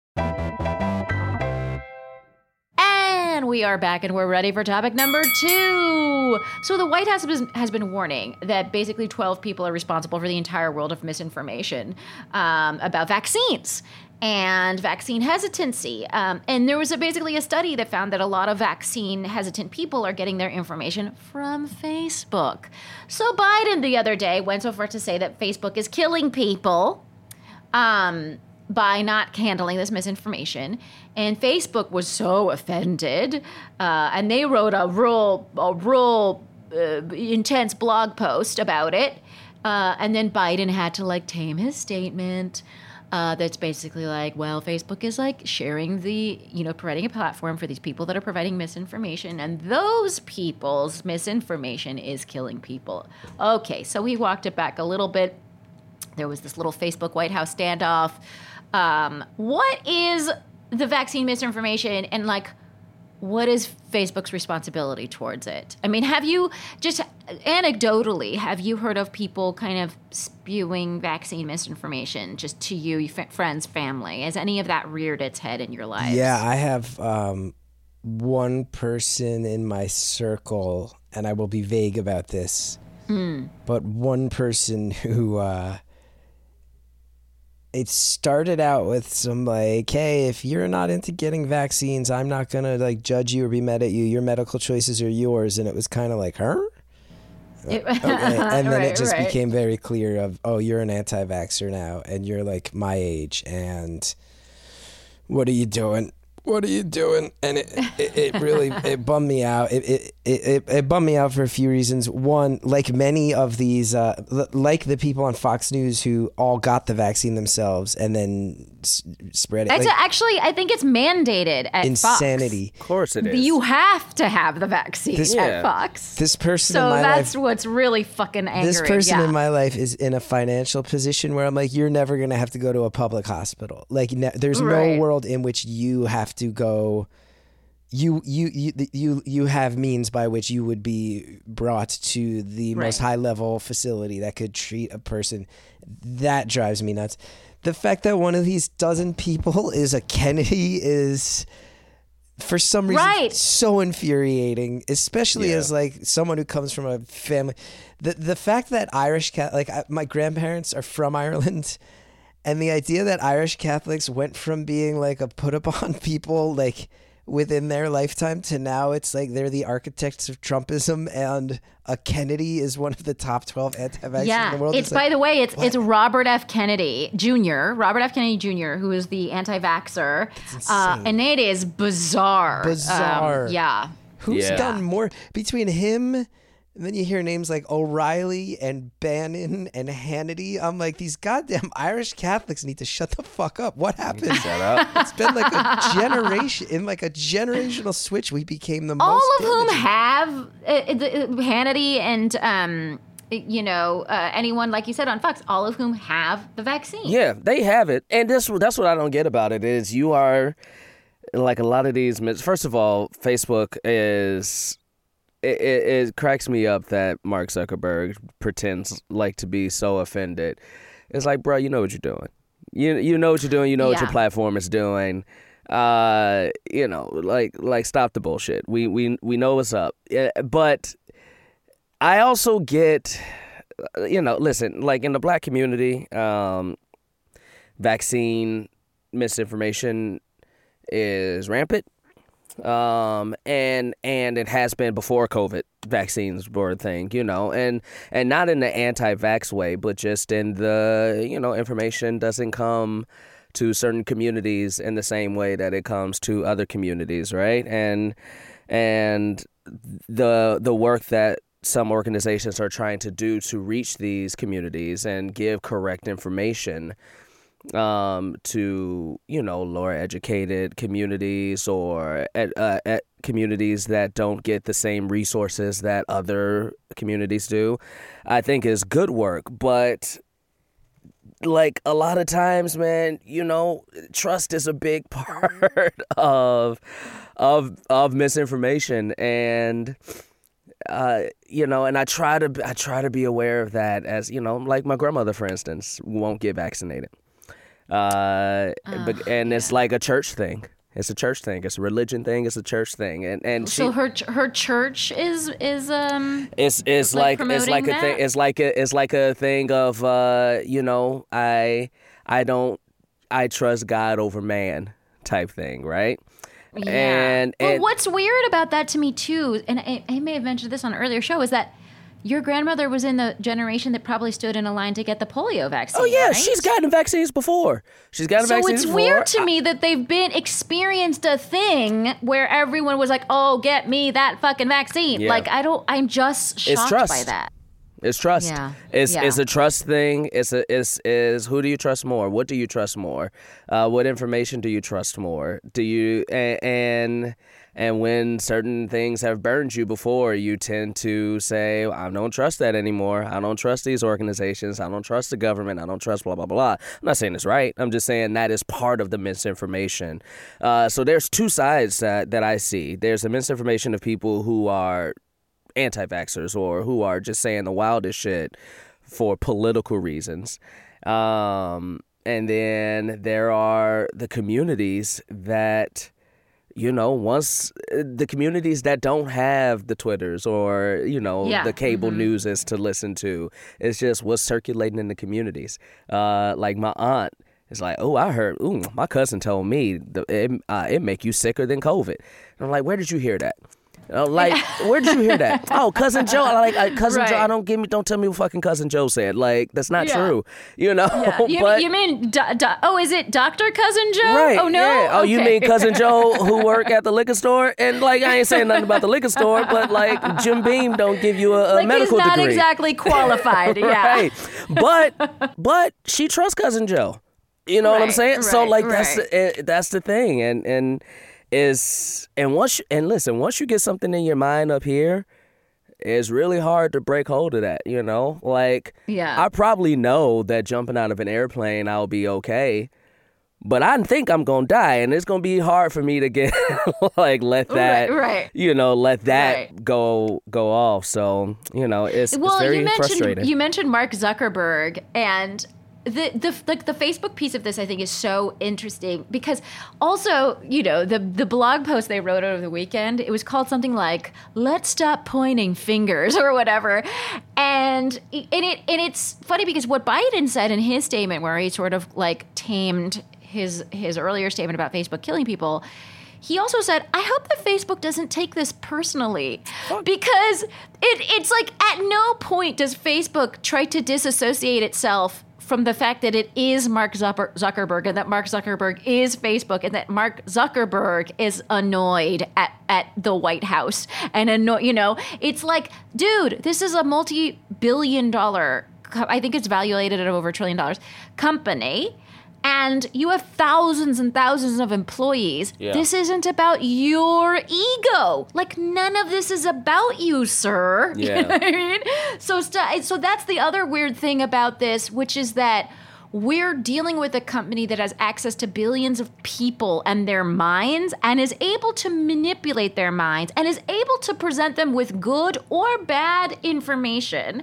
And we are back and we're ready for topic number two. So the White House has been warning that basically twelve people are responsible for the entire world of misinformation um, about vaccines and vaccine hesitancy. Um, and there was a, basically a study that found that a lot of vaccine hesitant people are getting their information from Facebook. So Biden the other day went so far to say that Facebook is killing people um, by not handling this misinformation. And Facebook was so offended, uh, and they wrote a real, a real uh, intense blog post about it. Uh, and then Biden had to like tame his statement. Uh, that's basically like, well, Facebook is like sharing the, you know, providing a platform for these people that are providing misinformation, and those people's misinformation is killing people. Okay, so he walked it back a little bit. There was this little Facebook White House standoff. Um, what is the vaccine misinformation, and like, what is Facebook's responsibility towards it? I mean, have you, just anecdotally, have you heard of people kind of spewing vaccine misinformation just to you, your f- friends, family? Has any of that reared its head in your lives? Yeah, I have um, one person in my circle, and I will be vague about this, mm. but one person who uh, it started out with some like, hey, if you're not into getting vaccines, I'm not gonna like judge you or be mad at you. Your medical choices are yours. And it was kind of like, huh? It- Okay. And then Right, it just right. became very clear of, oh, you're an anti-vaxxer now, and you're like my age, and what are you doing? What are you doing? And it it, it really it bummed me out. It, it it it bummed me out for a few reasons. One, like many of these, uh, l- like the people on Fox News who all got the vaccine themselves and then s- spread it. It's Like, actually, I think it's mandated at insanity. Of course it Fox. is. You have to have the vaccine This- at Yeah. Fox. This person so in my that's life. what's really fucking angering. This person yeah. in my life is in a financial position where I'm like, you're never going to have to go to a public hospital. Like, ne- there's Right. no world in which you have to go. You, you, you, you, you have means by which you would be brought to the most Right. high level facility that could treat a person. That drives me nuts. The fact that one of these dozen people is a Kennedy is, for some reason, Right. so infuriating, especially Yeah. as like someone who comes from a family. The the fact that Irish Cat like I, my grandparents are from Ireland, and the idea that Irish Catholics went from being like a put upon people like within their lifetime to now it's like they're the architects of Trumpism, and a Kennedy is one of the top twelve anti-vaxxers in Yeah, the world. it's like, by the way, it's it's Robert F. Kennedy Junior Robert F. Kennedy Junior, who is the anti-vaxxer, uh, insane. and it is bizarre. Bizarre. Um, yeah, Who's Yeah. done more between him? And then you hear names like O'Reilly and Bannon and Hannity. I'm like, these goddamn Irish Catholics need to shut the fuck up. What happened? Shut up. It's been like a generation, in like a generational switch, we became the all most of whom damaging. have uh, uh, Hannity and um, you know uh, anyone like you said on Fox, all of whom have the vaccine. Yeah, they have it, and this that's what I don't get about it is you are like a lot of these. mis- First of all, Facebook is. It, it, it cracks me up that Mark Zuckerberg pretends like to be so offended. It's like, bro, you know what you're doing. You you know what you're doing. You know what your Yeah. platform is doing. Uh, you know, like like stop the bullshit. We we we know what's up. Yeah, but I also get, you know, listen, like in the black community, um, vaccine misinformation is rampant. Um and and it has been before COVID vaccines were a thing, you know, and and not in the anti-vax way, but just in the, you know, information doesn't come to certain communities in the same way that it comes to other communities, right? And and the the work that some organizations are trying to do to reach these communities and give correct information um, to, you know, lower educated communities or at, uh, at communities that don't get the same resources that other communities do, I think is good work. But like a lot of times, man, you know, trust is a big part of of of misinformation, and uh, you know, and I try to I try to be aware of that, as you know, like my grandmother, for instance, won't get vaccinated. Uh, but, and it's like a church thing. It's a church thing. It's a religion thing. It's a church thing. And and she, So her ch- her church is is um it's it's like like, it's promoting like a that? thing. It's like a it's like a thing of uh, you know, I I don't I trust God over man type thing, right? yeah. And, but and what's weird about that to me too, and I, I may have mentioned this on an earlier show, is that your grandmother was in the generation that probably stood in a line to get the polio vaccine. oh yeah, right? she's gotten vaccines before. She's gotten So vaccines it's before. weird to I- me that they've been experienced a thing where everyone was like, "Oh, get me that fucking vaccine." Yeah. Like I don't. I'm just shocked trust. by that. It's trust. Yeah. It's Yeah. it's a trust thing. It's a is is who do you trust more? What do you trust more? Uh, what information do you trust more? Do you and, and and when certain things have burned you before, you tend to say, I don't trust that anymore. I don't trust these organizations. I don't trust the government. I don't trust blah blah blah. I'm not saying it's right. I'm just saying that is part of the misinformation. Uh, so there's two sides that that I see. There's the misinformation of people who are anti-vaxxers or who are just saying the wildest shit for political reasons. Um, and then there are the communities that, you know, once the communities that don't have the Twitters or, you know, Yeah. the cable news is to listen to. It's just what's circulating in the communities. Uh, like my aunt It's like, oh, I heard, ooh, my cousin told me the, it, uh, it make you sicker than COVID. And I'm like, where did you hear that? Uh, like, where did you hear that? Oh, cousin Joe. I like uh, cousin Right. Joe. I don't give me. Don't tell me what fucking cousin Joe said. Like, that's not Yeah. true. You know. Yeah. You, but, you mean, do, do, oh, is it Doctor Cousin Joe? right? Oh, no? Yeah. Oh, you Okay. mean cousin Joe who work at the liquor store? And like, I ain't saying nothing about the liquor store, but like, Jim Beam don't give you a, a Like, medical he's not degree. exactly qualified. Yeah. Right. But but she trusts cousin Joe. You know what I'm Right, saying? So right, like that's right. the, eh, that's the thing, and and is and once you, and listen, once you get something in your mind up here, it's really hard to break hold of that. You know, like Yeah. I probably know that jumping out of an airplane, I'll be okay. But I think I'm gonna die, and it's gonna be hard for me to get like let that, Right, right. you know, let that Right. go go off. So you know, it's, Well, it's very you mentioned frustrating. you mentioned Mark Zuckerberg, and the the like the Facebook piece of this I think is so interesting because also, you know, the the blog post they wrote over the weekend, it was called something like "Let's Stop Pointing Fingers" or whatever, and and it and it's funny because what Biden said in his statement, where he sort of like tamed his his earlier statement about Facebook killing people. He also said, I hope that Facebook doesn't take this personally because it, it's like at no point does Facebook try to disassociate itself from the fact that it is Mark Zucker- Zuckerberg and that Mark Zuckerberg is Facebook and that Mark Zuckerberg is annoyed at, at the White House and annoyed, you know, it's like, dude, this is a multi-billion dollar, co- I think it's valuated at over a trillion dollars company. And you have thousands and thousands of employees. Yeah. This isn't about your ego. Like, none of this is about you, sir. Yeah. You know what I mean? So, st- so that's the other weird thing about this, which is that we're dealing with a company that has access to billions of people and their minds and is able to manipulate their minds and is able to present them with good or bad information.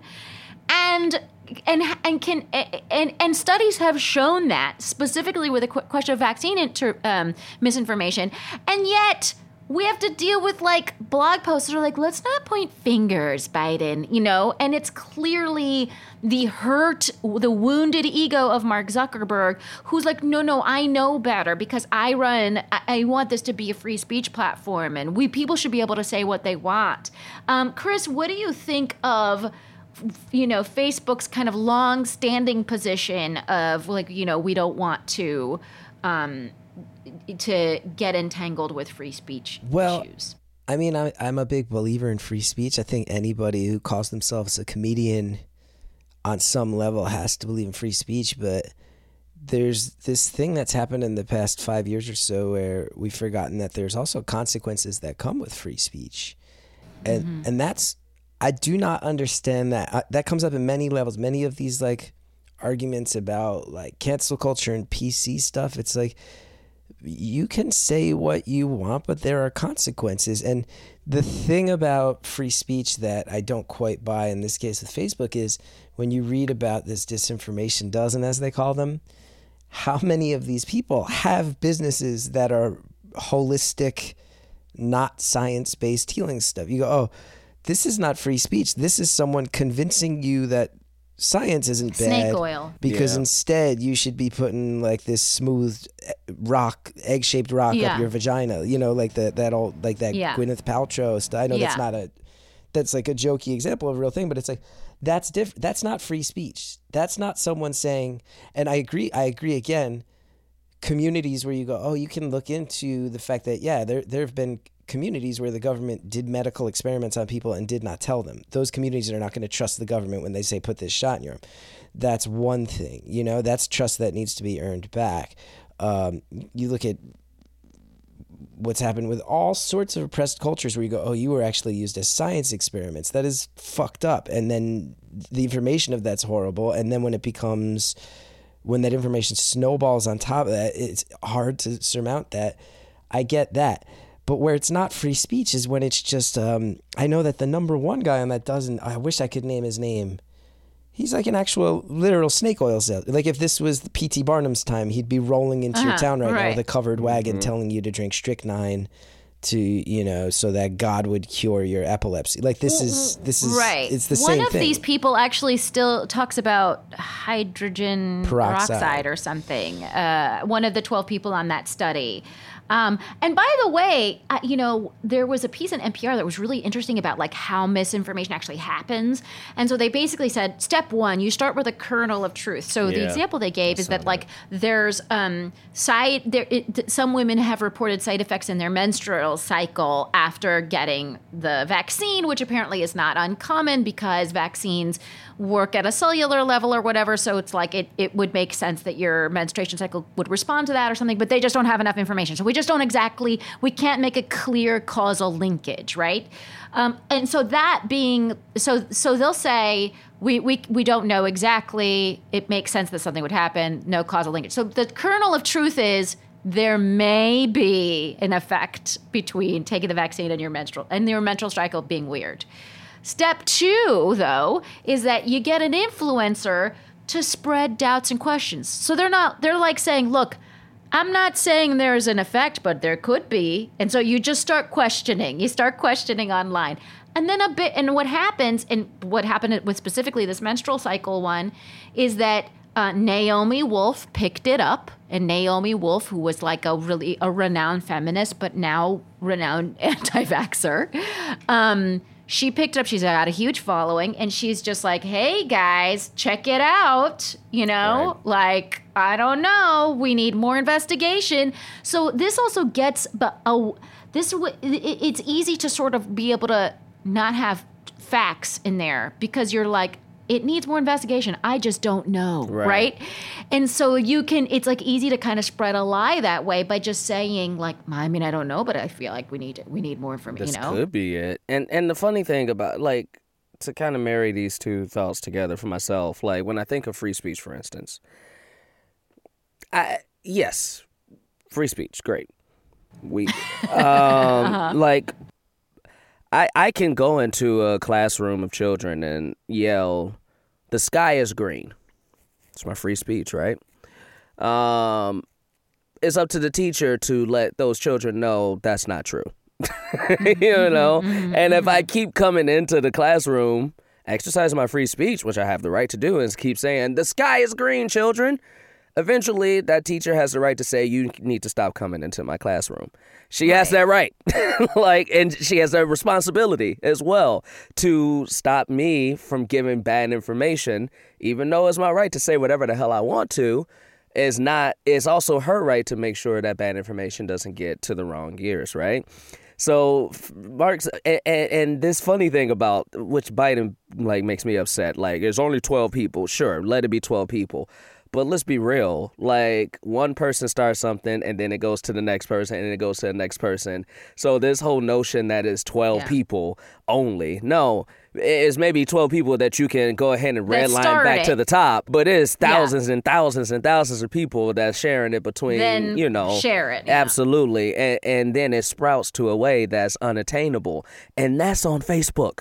And and and can and and studies have shown that specifically with a qu- question of vaccine inter, um, misinformation, and yet we have to deal with like blog posts that are like, let's not point fingers, Biden, you know, and it's clearly the hurt, the wounded ego of Mark Zuckerberg, who's like, no, no, I know better because I run, I, I want this to be a free speech platform, and we people should be able to say what they want. Um, Chris, what do you think of? You know, Facebook's kind of long-standing position of like, you know, we don't want to um, to get entangled with free speech Well, issues. I mean, I, I'm a big believer in free speech. I think anybody who calls themselves a comedian on some level has to believe in free speech. But there's this thing that's happened in the past five years or so where we've forgotten that there's also consequences that come with free speech. And mm-hmm. and that's, I do not understand that. I, that comes up in many levels. Many of these like arguments about like cancel culture and P C stuff. It's like, you can say what you want, but there are consequences. And the thing about free speech that I don't quite buy in this case with Facebook is when you read about this disinformation dozen, as they call them, how many of these people have businesses that are holistic, not science-based healing stuff? You go, oh, this is not free speech. This is someone convincing you that science isn't bad. Snake oil. Because Yeah. instead you should be putting like this smooth rock, egg-shaped rock Yeah. up your vagina. You know, like the, that old, like that Yeah. Gwyneth Paltrow stuff. I know that's Yeah. not a, that's like a jokey example of a real thing, but it's like, that's different. That's not free speech. That's not someone saying, and I agree, I agree again, communities where you go, oh, you can look into the fact that, yeah, there there have been communities where the government did medical experiments on people and did not tell them. Those communities are not going to trust the government when they say, put this shot in your arm. That's one thing, you know, that's trust that needs to be earned back. Um, you look at what's happened with all sorts of oppressed cultures where you go, oh, you were actually used as science experiments. That is fucked up. And then the information of that's horrible. And then when it becomes, when that information snowballs on top of that, it's hard to surmount that. I get that. But where it's not free speech is when it's just, um, I know that the number one guy on that doesn't, I wish I could name his name. He's like an actual literal snake oil salesman. Like if this was P T Barnum's time, he'd be rolling into Uh-huh, your town right, now right. with a covered wagon telling you to drink strychnine to, you know, so that God would cure your epilepsy. Like this is this is right. It's the One same of thing. these people actually still talks about hydrogen Peroxide. peroxide or something. Uh, one of the twelve people on that study. Um, and by the way, uh, you know, there was a piece in N P R that was really interesting about like how misinformation actually happens. And so they basically said, step one, you start with a kernel of truth. So the Yeah. example they gave is that like there's um, side there. It, some women have reported side effects in their menstrual cycle after getting the vaccine, which apparently is not uncommon because vaccines work at a cellular level or whatever. So it's like it, it would make sense that your menstruation cycle would respond to that or something, but they just don't have enough information. So we just don't exactly, we can't make a clear causal linkage, right? Um, and so that being, so so they'll say, we, we, we don't know exactly, it makes sense that something would happen, no causal linkage. So the kernel of truth is there may be an effect between taking the vaccine and your menstrual, and your menstrual cycle being weird. Step two, though, is that you get an influencer to spread doubts and questions. So they're not, they're like saying, look, I'm not saying there's an effect, but there could be. And so you just start questioning. You start questioning online. And then a bit, and what happens, and what happened with specifically this menstrual cycle one, is that uh, Naomi Wolf picked it up. And Naomi Wolf, who was like a really a renowned feminist, but now renowned anti-vaxxer, um, she picked up, she's got a huge following, and she's just like, hey, guys, check it out. You know, Right. like, I don't know. We need more investigation. So this also gets, but uh, this w- it, it's easy to sort of be able to not have facts in there because you're like, it needs more investigation. I just don't know, right. Right. And so you can, it's like easy to kind of spread a lie that way by just saying like, I mean, I don't know, but I feel like we need we need more information. This You know, could be it. And and the funny thing about like to kind of marry these two thoughts together for myself, like when I think of free speech, for instance, I yes, free speech, great. We um Uh-huh. like I I can go into a classroom of children and yell, "The sky is green." It's my free speech, right? Um, it's up to the teacher to let those children know that's not true. You know? And if I keep coming into the classroom, exercising my free speech, which I have the right to do, and keep saying, the sky is green, children, eventually that teacher has the right to say, you need to stop coming into my classroom. She has that right. Like, and she has that responsibility as well to stop me from giving bad information, even though it's my right to say whatever the hell I want to. Is not, it's also her right to make sure that bad information doesn't get to the wrong ears, right? So Mark's, and, and this funny thing about, which Biden like makes me upset, like there's only twelve people. Sure, let it be twelve people. But let's be real, like one person starts something and then it goes to the next person and it goes to the next person. So this whole notion that it's twelve Yeah. people only, no, it's maybe twelve people that you can go ahead and That redline started back to it. the top. But it's Yeah. thousands and thousands and thousands of people that's sharing it between, Then you know. share it, yeah. Absolutely. And, and then it sprouts to a way that's unattainable. And that's on Facebook.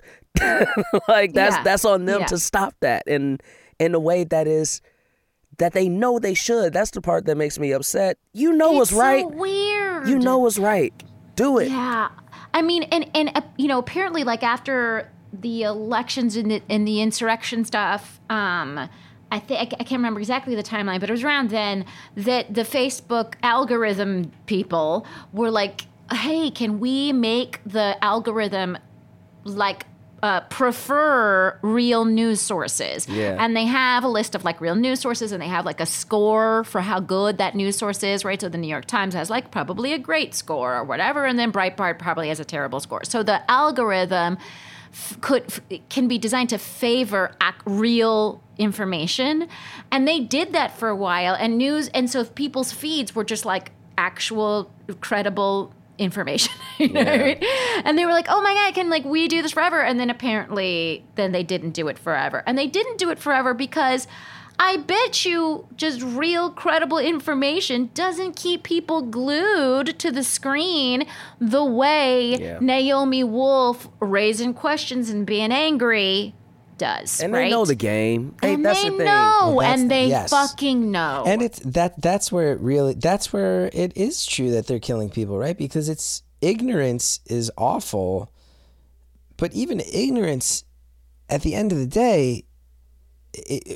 Like that's Yeah. that's on them Yeah. to stop that in in a way that is that they know they should. That's the part that makes me upset. You know what's it's right. so weird. You know what's right. Do it. Yeah, I mean, and and uh, you know, apparently, like after the elections and the and the insurrection stuff, um, I think I, I can't remember exactly the timeline, but it was around then that the Facebook algorithm people were like, "Hey, can we make the algorithm like?" Uh, prefer real news sources. Yeah. And they have a list of like real news sources and they have like a score for how good that news source is, right? So the New York Times has like probably a great score or whatever, and then Breitbart probably has a terrible score. So the algorithm f- could f- can be designed to favor ac- real information, and they did that for a while. And news, and so people's feeds were just like actual credible information. You know what I mean? And they were like, oh my God, can like we do this forever? And then apparently then they didn't do it forever. And they didn't do it forever because I bet you just real credible information doesn't keep people glued to the screen the way Yeah. Naomi Wolf raising questions and being angry does. And right? they know the game. They, And that's they the thing. know, that's and the- they yes. fucking know. And it's that that's where it really that's where it is true that they're killing people, right? Because it's ignorance is awful, but even ignorance, at the end of the day, it,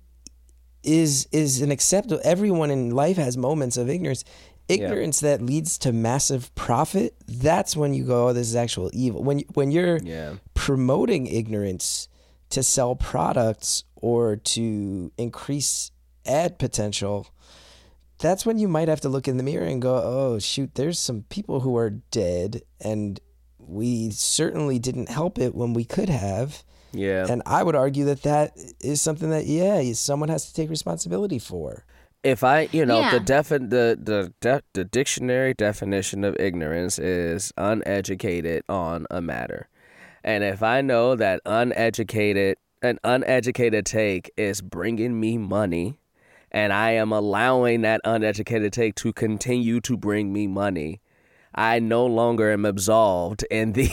is is an acceptable. Everyone in life has moments of ignorance. Ignorance yeah. that leads to massive profit, that's when you go, oh, this is actual evil. When when you're yeah. promoting ignorance to sell products or to increase ad potential, that's when you might have to look in the mirror and go, oh, shoot, there's some people who are dead, and we certainly didn't help it when we could have. Yeah. And I would argue that that is something that, yeah, someone has to take responsibility for. If I, you know, Yeah. the defi- the the de- the dictionary definition of ignorance is uneducated on a matter. And if I know that uneducated, an uneducated take is bringing me money, and I am allowing that uneducated take to continue to bring me money, I no longer am absolved in the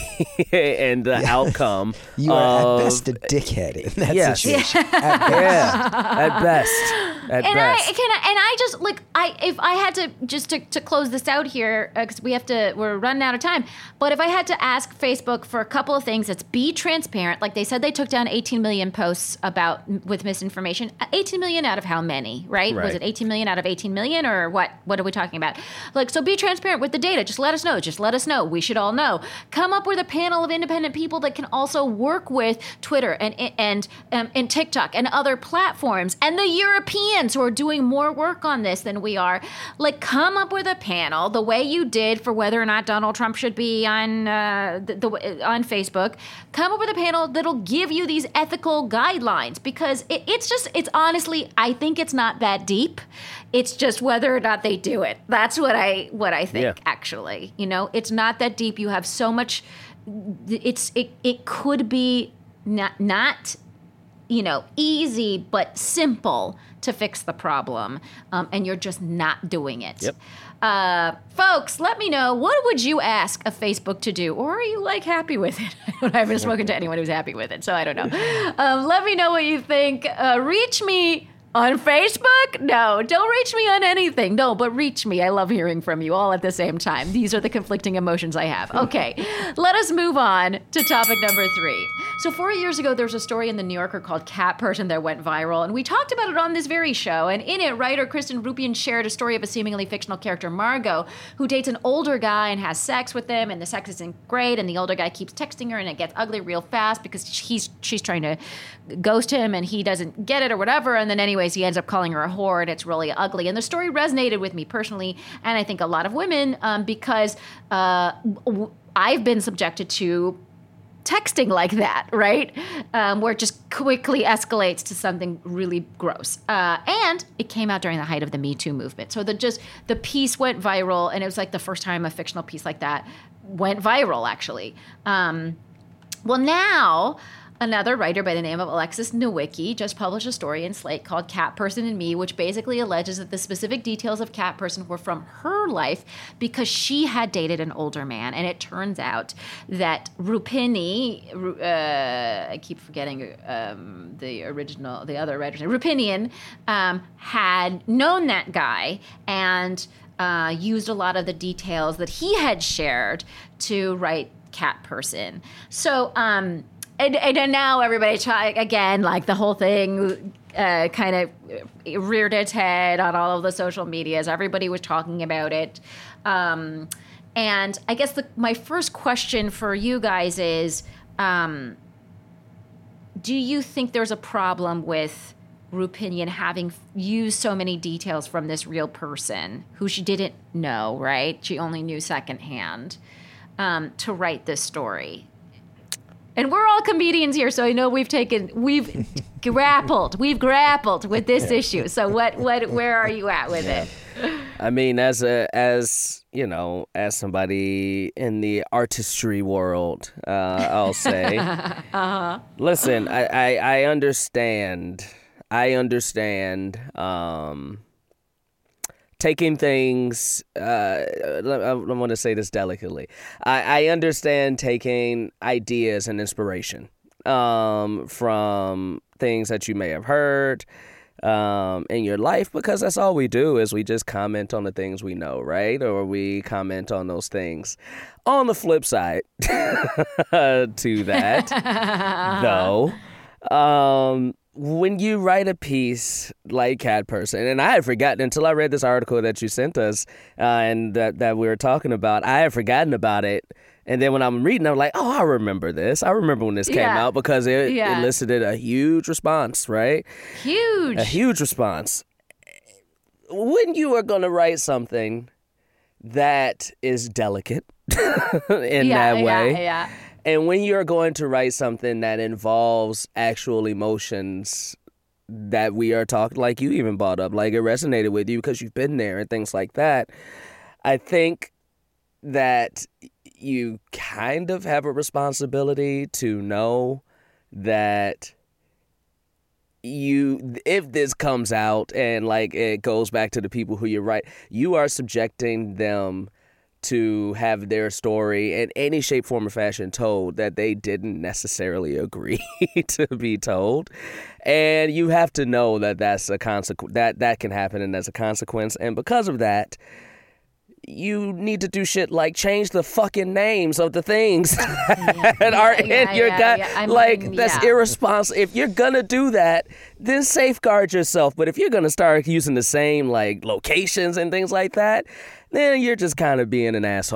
in the yeah. outcome. You are of, at best a dickhead in that yes. situation. At best. Yeah, at best. At and best. I can I, and I just like I if I had to just to, to close this out here because uh, we have to we're running out of time. But if I had to ask Facebook for a couple of things, it's be transparent. Like they said, they took down eighteen million posts about with misinformation. eighteen million out of how many? Right? Right. Was it eighteen million out of eighteen million or what? What are we talking about? Like so, be transparent with the data. Just let us know. Just let us know. We should all know. Come up with a panel of independent people that can also work with Twitter and and um, and TikTok and other platforms and the Europeans who are doing more work on this than we are. Like, come up with a panel the way you did for whether or not Donald Trump should be on uh, the, the on Facebook. Come up with a panel that'll give you these ethical guidelines because it, it's just it's honestly I think it's not that deep. It's just whether or not they do it. That's what I what I think. Yeah. Actually, you know, it's not that deep. You have so much. It's it it could be not not. you know, easy but simple to fix the problem, um, and you're just not doing it. Yep. Uh, folks, let me know, what would you ask of Facebook to do? Or are you, like, happy with it? I haven't spoken to anyone who's happy with it, so I don't know. Um, let me know what you think. Uh, reach me on Facebook? No, don't reach me on anything. No, but reach me. I love hearing from you all at the same time. These are the conflicting emotions I have. Okay, let us move on to topic number three. So four years ago, there was a story in The New Yorker called Cat Person that went viral, and we talked about it on this very show. And in it, writer Kristen Rupian shared a story of a seemingly fictional character, Margot, who dates an older guy and has sex with him, and the sex isn't great, and the older guy keeps texting her, and it gets ugly real fast because he's she's trying to ghost him, and he doesn't get it or whatever, and then anyway, he ends up calling her a whore, and it's really ugly. And the story resonated with me personally, and I think a lot of women, um, because uh, w- I've been subjected to texting like that, right? Um, where it just quickly escalates to something really gross. Uh, and it came out during the height of the Me Too movement. So the just the piece went viral, and it was like the first time a fictional piece like that went viral, actually. Um, well, now another writer by the name of Alexis Nowicki just published a story in Slate called Cat Person and Me, which basically alleges that the specific details of Cat Person were from her life because she had dated an older man. And it turns out that Rupini, uh, I keep forgetting um, the original, the other writer's name, Rupinian, um, had known that guy and uh, used a lot of the details that he had shared to write Cat Person. So, um, And, and now everybody try again, like the whole thing uh, kind of reared its head on all of the social medias. Everybody was talking about it. Um, and I guess the, my first question for you guys is, um, do you think there's a problem with Rupinian having used so many details from this real person who she didn't know, right? She only knew secondhand, um, to write this story? And we're all comedians here, so I know we've taken, we've grappled, we've grappled with this issue. So what, what, where are you at with it? I mean, as a, as you know, as somebody in the artistry world, uh, I'll say, uh-huh. Listen, I, I, I understand, I understand, um, taking things, uh, I want to say this delicately. I, I understand taking ideas and inspiration um, from things that you may have heard, um, in your life, because that's all we do is we just comment on the things we know, right? Or we comment on those things. On the flip side to that, though, um, when you write a piece like Cat Person, and I had forgotten until I read this article that you sent us uh, and that, that we were talking about, I had forgotten about it. And then when I'm reading, I'm like, oh, I remember this. I remember when this came Yeah. out because it Yeah. elicited a huge response, right? Huge. A huge response. When you are going to write something that is delicate in yeah, that way, Yeah, yeah. and when you're going to write something that involves actual emotions that we are talking, like you even brought up, like it resonated with you because you've been there and things like that, I think that you kind of have a responsibility to know that you, if this comes out and like it goes back to the people who you write, you are subjecting them to have their story in any shape, form, or fashion told that they didn't necessarily agree to be told. And you have to know that that's a consequence, that that can happen and that's a consequence. And because of that, you need to do shit like change the fucking names of the things that Yeah, are yeah, in your yeah, gut. yeah. I Like, mean, that's yeah. irresponsible. If you're gonna do that, then safeguard yourself. But if you're gonna start using the same, like, locations and things like that, then you're just kind of being an asshole,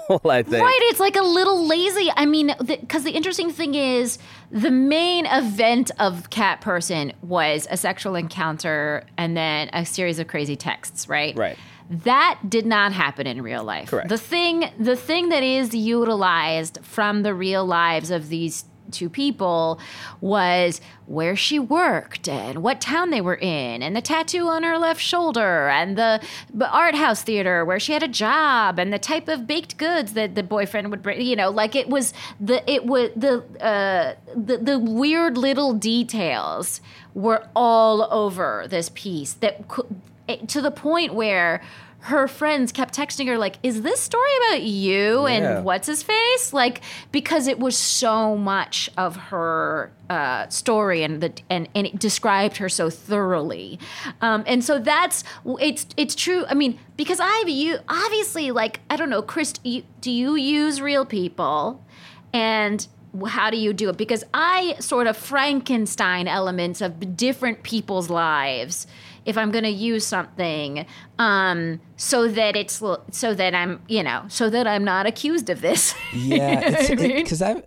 I think. Right, it's like a little lazy. I mean, because the, the interesting thing is the main event of Cat Person was a sexual encounter and then a series of crazy texts, right? Right. That did not happen in real life. Correct. The thing, the thing that is utilized from the real lives of these two people was where she worked and what town they were in and the tattoo on her left shoulder and the, the art house theater where she had a job and the type of baked goods that the boyfriend would bring, you know, like it was the, it was the, uh, the, the weird little details were all over this piece that could, to the point where her friends kept texting her like, is this story about you Yeah. and what's his face? Like, because it was so much of her uh, story and the and, and it described her so thoroughly. Um, and so that's, it's it's true. I mean, because I've you obviously like, I don't know, Chris, you, do you use real people? And how do you do it? Because I sort of Frankenstein elements of different people's lives if I'm going to use something, um, so that it's so that I'm, you know, so that I'm not accused of this. Yeah, You know what I mean? because I,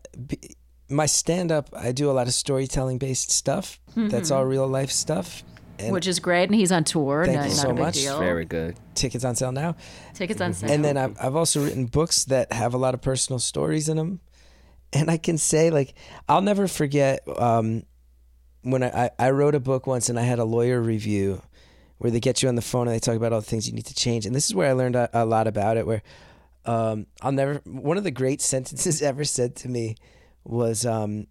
my stand up, I do a lot of storytelling based stuff. That's all real life stuff. And Which is great, and he's on tour. Thank no, you not so a big much. deal. Very good. tickets on sale now. Tickets on sale. And then I've, I've also written books that have a lot of personal stories in them. And I can say, like, I'll never forget um, when I, I, I wrote a book once and I had a lawyer review where they get you on the phone and they talk about all the things you need to change. And this is where I learned a, a lot about it, where um, I'll never, one of the great sentences ever said to me was, um,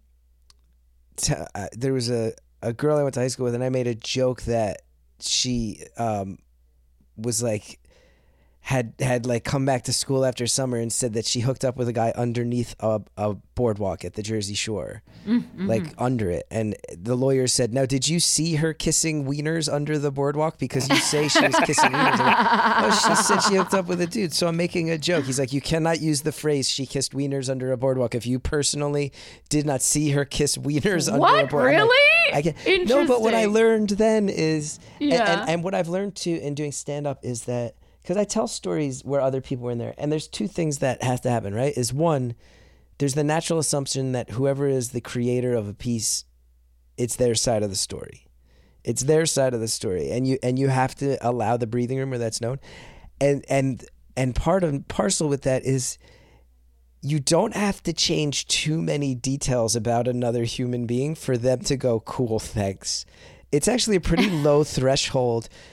t- uh, there was a, a girl I went to high school with and I made a joke that she um, was like, had had like come back to school after summer and said that she hooked up with a guy underneath a, a boardwalk at the Jersey Shore, Mm-hmm. like under it. And the lawyer said, now, did you see her kissing wieners under the boardwalk? Because you say she was kissing wieners. I'm like, oh, she said she hooked up with a dude. So I'm making a joke. He's like, you cannot use the phrase she kissed wieners under a boardwalk if you personally did not see her kiss wieners under a What? boardwalk. I'm like, Really? I get, no, but what I Interesting. learned then is, and- Yeah. and, and what I've learned too in doing stand-up is that, because I tell stories where other people were in there, and there's two things that have to happen, right? Is one, there's the natural assumption that whoever is the creator of a piece, it's their side of the story. It's their side of the story, and you and you have to allow the breathing room where that's known, and and and part and parcel with that is you don't have to change too many details about another human being for them to go, cool, thanks. It's actually a pretty low threshold.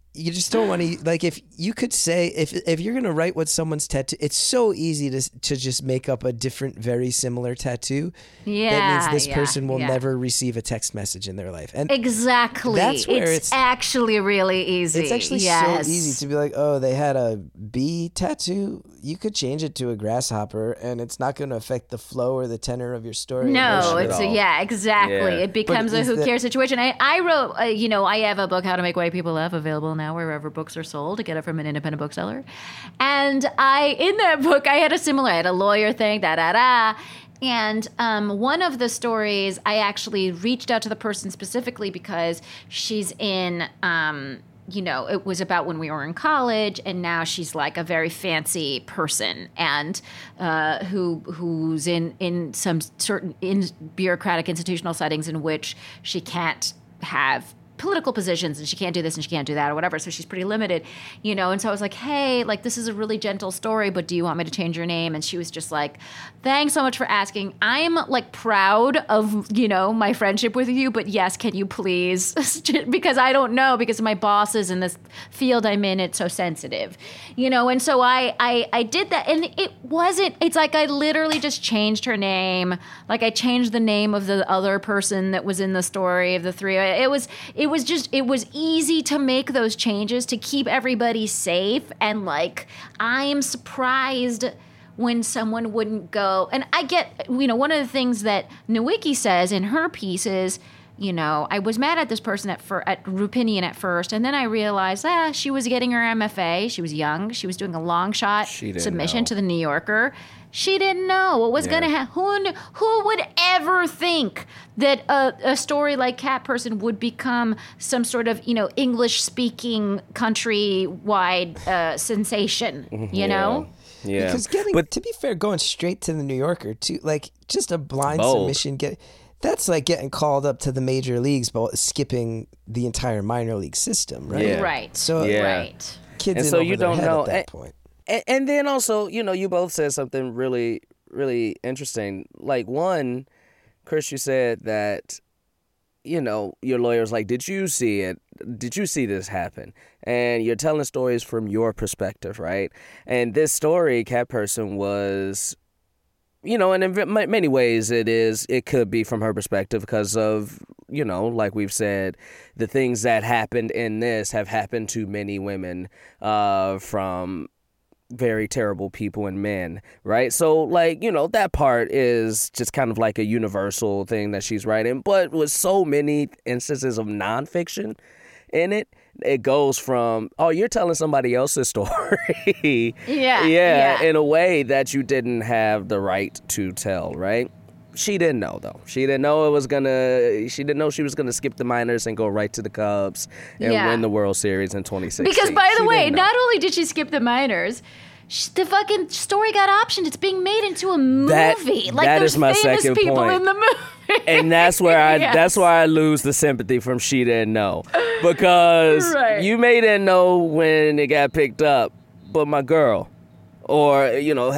you just don't want to, like, if you could say, if if you're going to write what someone's tattoo, it's so easy to to just make up a different, very similar tattoo. Yeah. That means this yeah, person will yeah. never receive a text message in their life. And Exactly. That's where it's, it's- actually really easy. it's actually yes. so easy to be like, oh, they had a bee tattoo. You could change it to a grasshopper, and it's not going to affect the flow or the tenor of your story. No, Not at it's a, all. yeah, exactly. Yeah. It becomes a is who that- cares situation. I, I wrote, uh, you know, I have a book, How to Make White People Laugh, available now wherever books are sold. To get it from an independent bookseller, and I in that book I had a similar, I had a lawyer thing, da da da. And um, one of the stories, I actually reached out to the person specifically because she's in. Um, you know, it was about when we were in college, and now she's like a very fancy person, and uh, who who's in in some certain in bureaucratic institutional settings in which she can't have political positions, and she can't do this and she can't do that or whatever, so she's pretty limited, you know. And so I was like, hey, like, this is a really gentle story, but do you want me to change your name? And she was just like, thanks so much for asking. I'm like proud of, you know, my friendship with you, but yes, can you please? Because I don't know, because my bosses in this field I'm in, it's so sensitive, you know. And so I, I I did that, and it wasn't, it's like I literally just changed her name. Like, I changed the name of the other person that was in the story of the three. It was it was just it was easy to make those changes to keep everybody safe. And like, I am surprised when someone wouldn't go. And I get, you know, one of the things that Nowicki says in her piece is, you know, I was mad at this person at fir- at Rupinian at first, and then I realized, ah, she was getting her M F A. She was young. She was doing a long shot She didn't submission know. to the New Yorker. She didn't know what was Yeah. going to happen. Who, kn- who would ever think that a, a story like Cat Person would become some sort of, you know, English-speaking country-wide uh, sensation, you know? Yeah. Because getting, but to be fair, going straight to the New Yorker, too, like, just a blind Bold. submission, get that's like getting called up to the major leagues, but skipping the entire minor league system, right? Yeah. Right. So Yeah. Right. kids And in so over you their don't head know- at that and- point. And, and then also, you know, you both said something really, really interesting. Like, one, Chris, you said that, you know, your lawyer's like, did you see it? Did you see this happen? And you're telling stories from your perspective, right? And this story, Cat Person, was, you know, and in v- many ways it is, it could be from her perspective because of, you know, like we've said, the things that happened in this have happened to many women uh, from very terrible people and men, right? So, like, you know, that part is just kind of like a universal thing that she's writing, but with so many instances of nonfiction in it, it goes from, oh, you're telling somebody else's story. Yeah, yeah. yeah. In a way that you didn't have the right to tell, right? She didn't know, though. She didn't know it was gonna. She didn't know she was gonna skip the minors and go right to the Cubs and Yeah. win the World Series in twenty sixteen. Because, by the She way, didn't know. not only did she skip the minors, sh- the fucking story got optioned. It's being made into a movie. That- like, that there's is my famous second people point. in the movie. And that's where I Yes. that's where I lose the sympathy from she didn't know. Because Right. you may didn't know when it got picked up, but my girl, or, you know,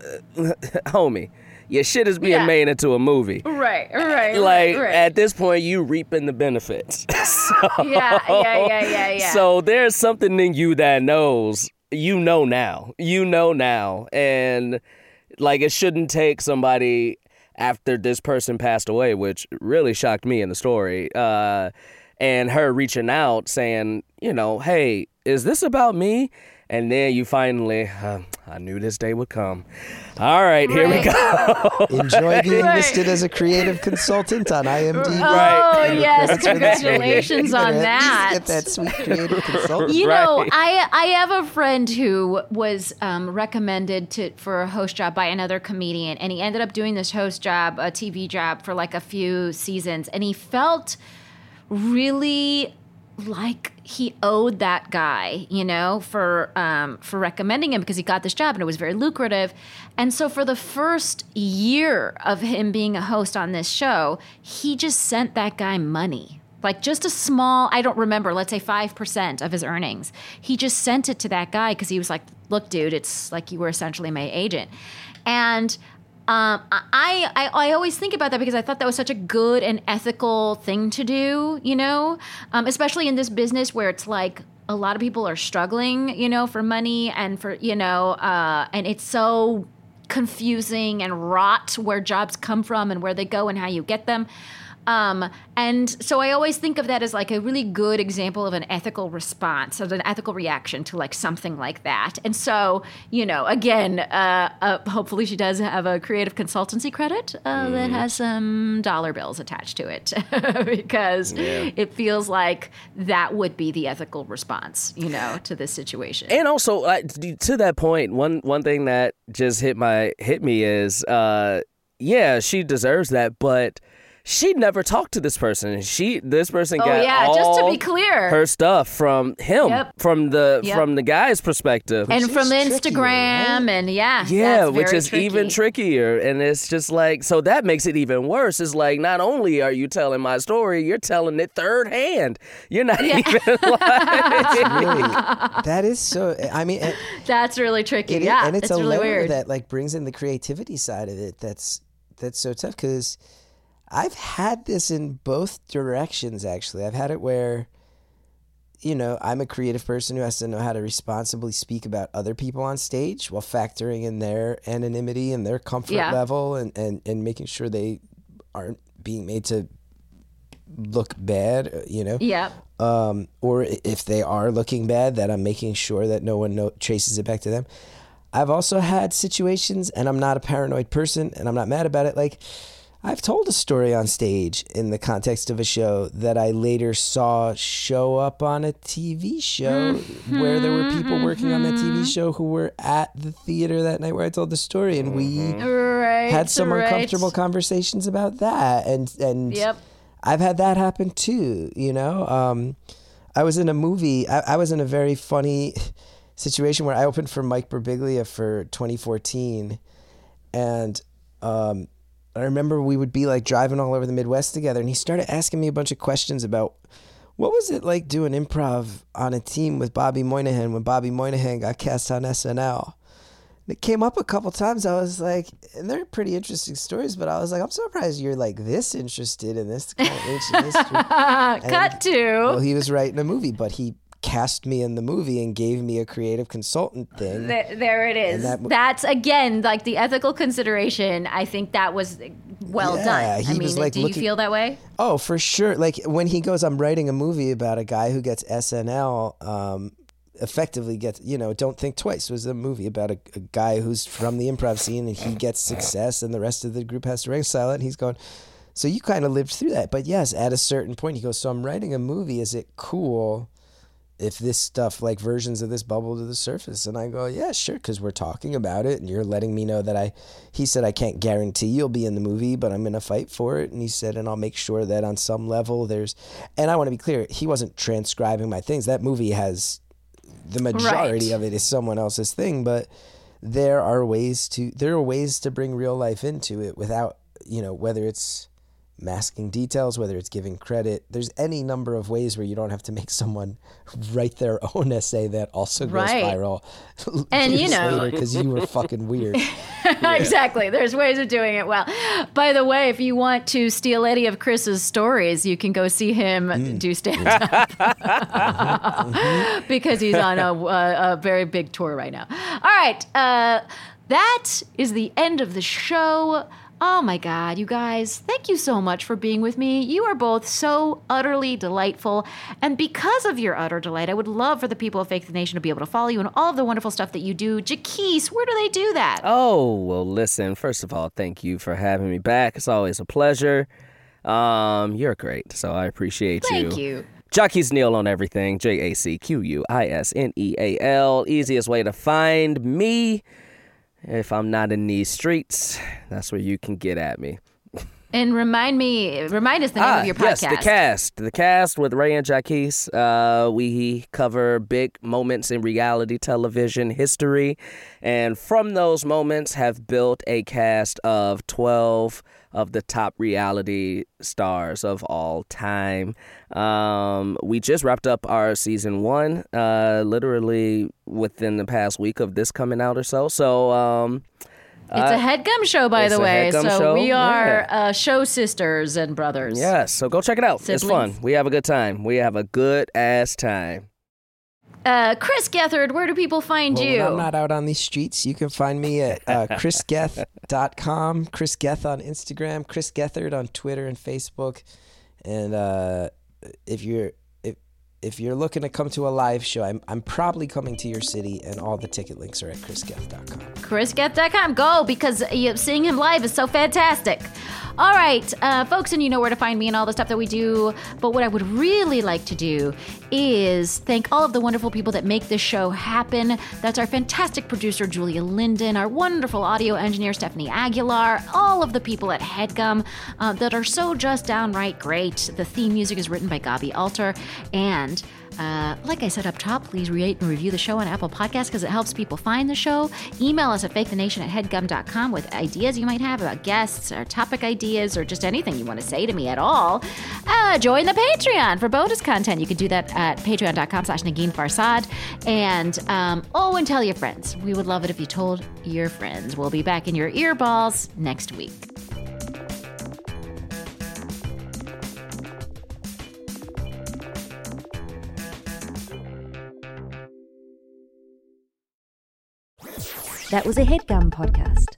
homie, your shit is being Yeah. made into a movie. Right, right, Like, right, right. at this point, you reaping the benefits. So- yeah, yeah, yeah, yeah, yeah. So there's something in you that knows. You know now. You know now. And, like, it shouldn't take somebody after this person passed away, which really shocked me in the story, uh, and her reaching out saying, you know, hey, is this about me? And then you finally, uh, I knew this day would come. All right, here we Right. go. Enjoy being Right. listed as a creative consultant on I M D B. Oh, Right. yes. Credits for this movie. Congratulations You on better at least that. Get that sweet creative consultant. You know, Right. I I have a friend who was um, recommended to for a host job by another comedian, and he ended up doing this host job, a T V job, for like a few seasons, and he felt really like he owed that guy, you know, for um, for recommending him because he got this job and it was very lucrative. And so for the first year of him being a host on this show, he just sent that guy money. Like just a small, I don't remember, let's say five percent of his earnings. He just sent it to that guy because he was like, look, dude, it's like you were essentially my agent. And um, I, I I always think about that because I thought that was such a good and ethical thing to do, you know, um, especially in this business where it's like a lot of people are struggling, you know, for money and for, you know, uh, and it's so confusing and rot where jobs come from and where they go and how you get them. Um, and so I always think of that as like a really good example of an ethical response, of an ethical reaction to like something like that. And so, you know, again, uh, uh, hopefully she does have a creative consultancy credit uh, mm. that has some dollar bills attached to it because yeah. it feels like that would be the ethical response, you know, to this situation. And also, uh, to that point, one one thing that just hit my hit me is, uh, yeah, she deserves that, but she never talked to this person. She, this person oh, got yeah, all just to be clear, her stuff from him, yep. from the yep. from the guy's perspective, and which from Instagram, tricky, right? and yeah, yeah, that's which very is tricky. even trickier. And it's just like, so that makes it even worse. It's like, not only are you telling my story, you're telling it third hand. You're not yeah. even like, really, that is so. I mean, it, that's really tricky. it, yeah, and it's, it's a really layer weird. that like brings in the creativity side of it. That's that's so tough because I've had this in both directions, actually. I've had it where, you know, I'm a creative person who has to know how to responsibly speak about other people on stage while factoring in their anonymity and their comfort yeah. level and, and, and making sure they aren't being made to look bad, you know? Yeah. Um, or if they are looking bad, that I'm making sure that no one no- traces it back to them. I've also had situations, and I'm not a paranoid person, and I'm not mad about it, like, I've told a story on stage in the context of a show that I later saw show up on a T V show mm-hmm, where there were people working mm-hmm. on that T V show who were at the theater that night where I told the story, and we right, had some right. uncomfortable conversations about that. And and yep. I've had that happen too, you know? Um, I was in a movie, I, I was in a very funny situation where I opened for Mike Birbiglia for twenty fourteen, and um, I remember we would be like driving all over the Midwest together, and he started asking me a bunch of questions about what was it like doing improv on a team with Bobby Moynihan when Bobby Moynihan got cast on S N L. And it came up a couple times. I was like, and they're pretty interesting stories, but I was like, I'm surprised you're like this interested in this kind of ancient history. Cut to. Well, he was writing a movie, but he cast me in the movie and gave me a creative consultant thing. There, there it is. That, That's again like the ethical consideration. I think that was well yeah, done. He I mean, was like do looking, you feel that way? Oh, for sure. Like when he goes, I'm writing a movie about a guy who gets S N L. Um, effectively gets, you know, Don't Think Twice was a movie about a, a guy who's from the improv scene and he gets success and the rest of the group has to reconcile it. And he's going, so you kind of lived through that. But yes, at a certain point, he goes, so I'm writing a movie. Is it cool if this stuff, like versions of this, bubble to the surface? And I go, yeah, sure, because we're talking about it and you're letting me know that I, he said, I can't guarantee you'll be in the movie, but I'm going to fight for it. And he said, and I'll make sure that on some level there's, and I want to be clear, he wasn't transcribing my things. That movie has, the majority right. of it is someone else's thing, but there are ways to, there are ways to bring real life into it without, you know, whether it's masking details, whether it's giving credit. There's any number of ways where you don't have to make someone write their own essay that also goes right. viral. And you know, because you were fucking weird. Yeah. Exactly. There's ways of doing it well. By the way, if you want to steal any of Chris's stories, you can go see him mm. do stand up mm-hmm. because he's on a, a, a very big tour right now. All right. Uh, that is the end of the show. Oh my God, you guys, thank you so much for being with me. You are both so utterly delightful. And because of your utter delight, I would love for the people of Fake the Nation to be able to follow you and all of the wonderful stuff that you do. Jaquise, where do they do that? Oh, well, listen, first of all, thank you for having me back. It's always a pleasure. Um, you're great, so I appreciate you. Thank you. Jaquise Neal on everything, J A C Q U I S N E A L. Easiest way to find me. If I'm not in these streets, that's where you can get at me. And remind me, remind us the name ah, of your Yes, podcast. The Cast. The Cast with Ray and Jaquise. Uh, we cover big moments in reality television history. And from those moments have built a cast of twelve of the top reality stars of all time. Um, we just wrapped up our season one, uh, literally within the past week of this coming out or so. So, um, It's a HeadGum show, by the way. So show. we are yeah. uh, show sisters and brothers. Yes, so go check it out. Siblings. It's fun. We have a good time. We have a good ass time. Uh, Chris Gethard, where do people find Well, you? when I'm not out on these streets, you can find me at uh, chris geth dot com, Chris Geth on Instagram, Chris Gethard on Twitter and Facebook. And uh, if you're if if you're looking to come to a live show, I'm I'm probably coming to your city, and all the ticket links are at chris geth dot com. chris geth dot com. Go, because you know, seeing him live is so fantastic. All right, uh, folks, and you know where to find me and all the stuff that we do. But what I would really like to do is thank all of the wonderful people that make this show happen. That's our fantastic producer, Julia Linden, our wonderful audio engineer, Stephanie Aguilar, all of the people at HeadGum uh, that are so just downright great. The theme music is written by Gabi Alter. And Uh, like I said up top, please rate and review the show on Apple Podcasts because it helps people find the show. Email us at fake the nation at headgum dot com with ideas you might have about guests or topic ideas or just anything you want to say to me at all. Uh, join the Patreon for bonus content. You can do that at patreon dot com slash Negin Farsad. And, um, oh, and tell your friends. We would love it if you told your friends. We'll be back in your earballs next week. That was a HeadGum podcast.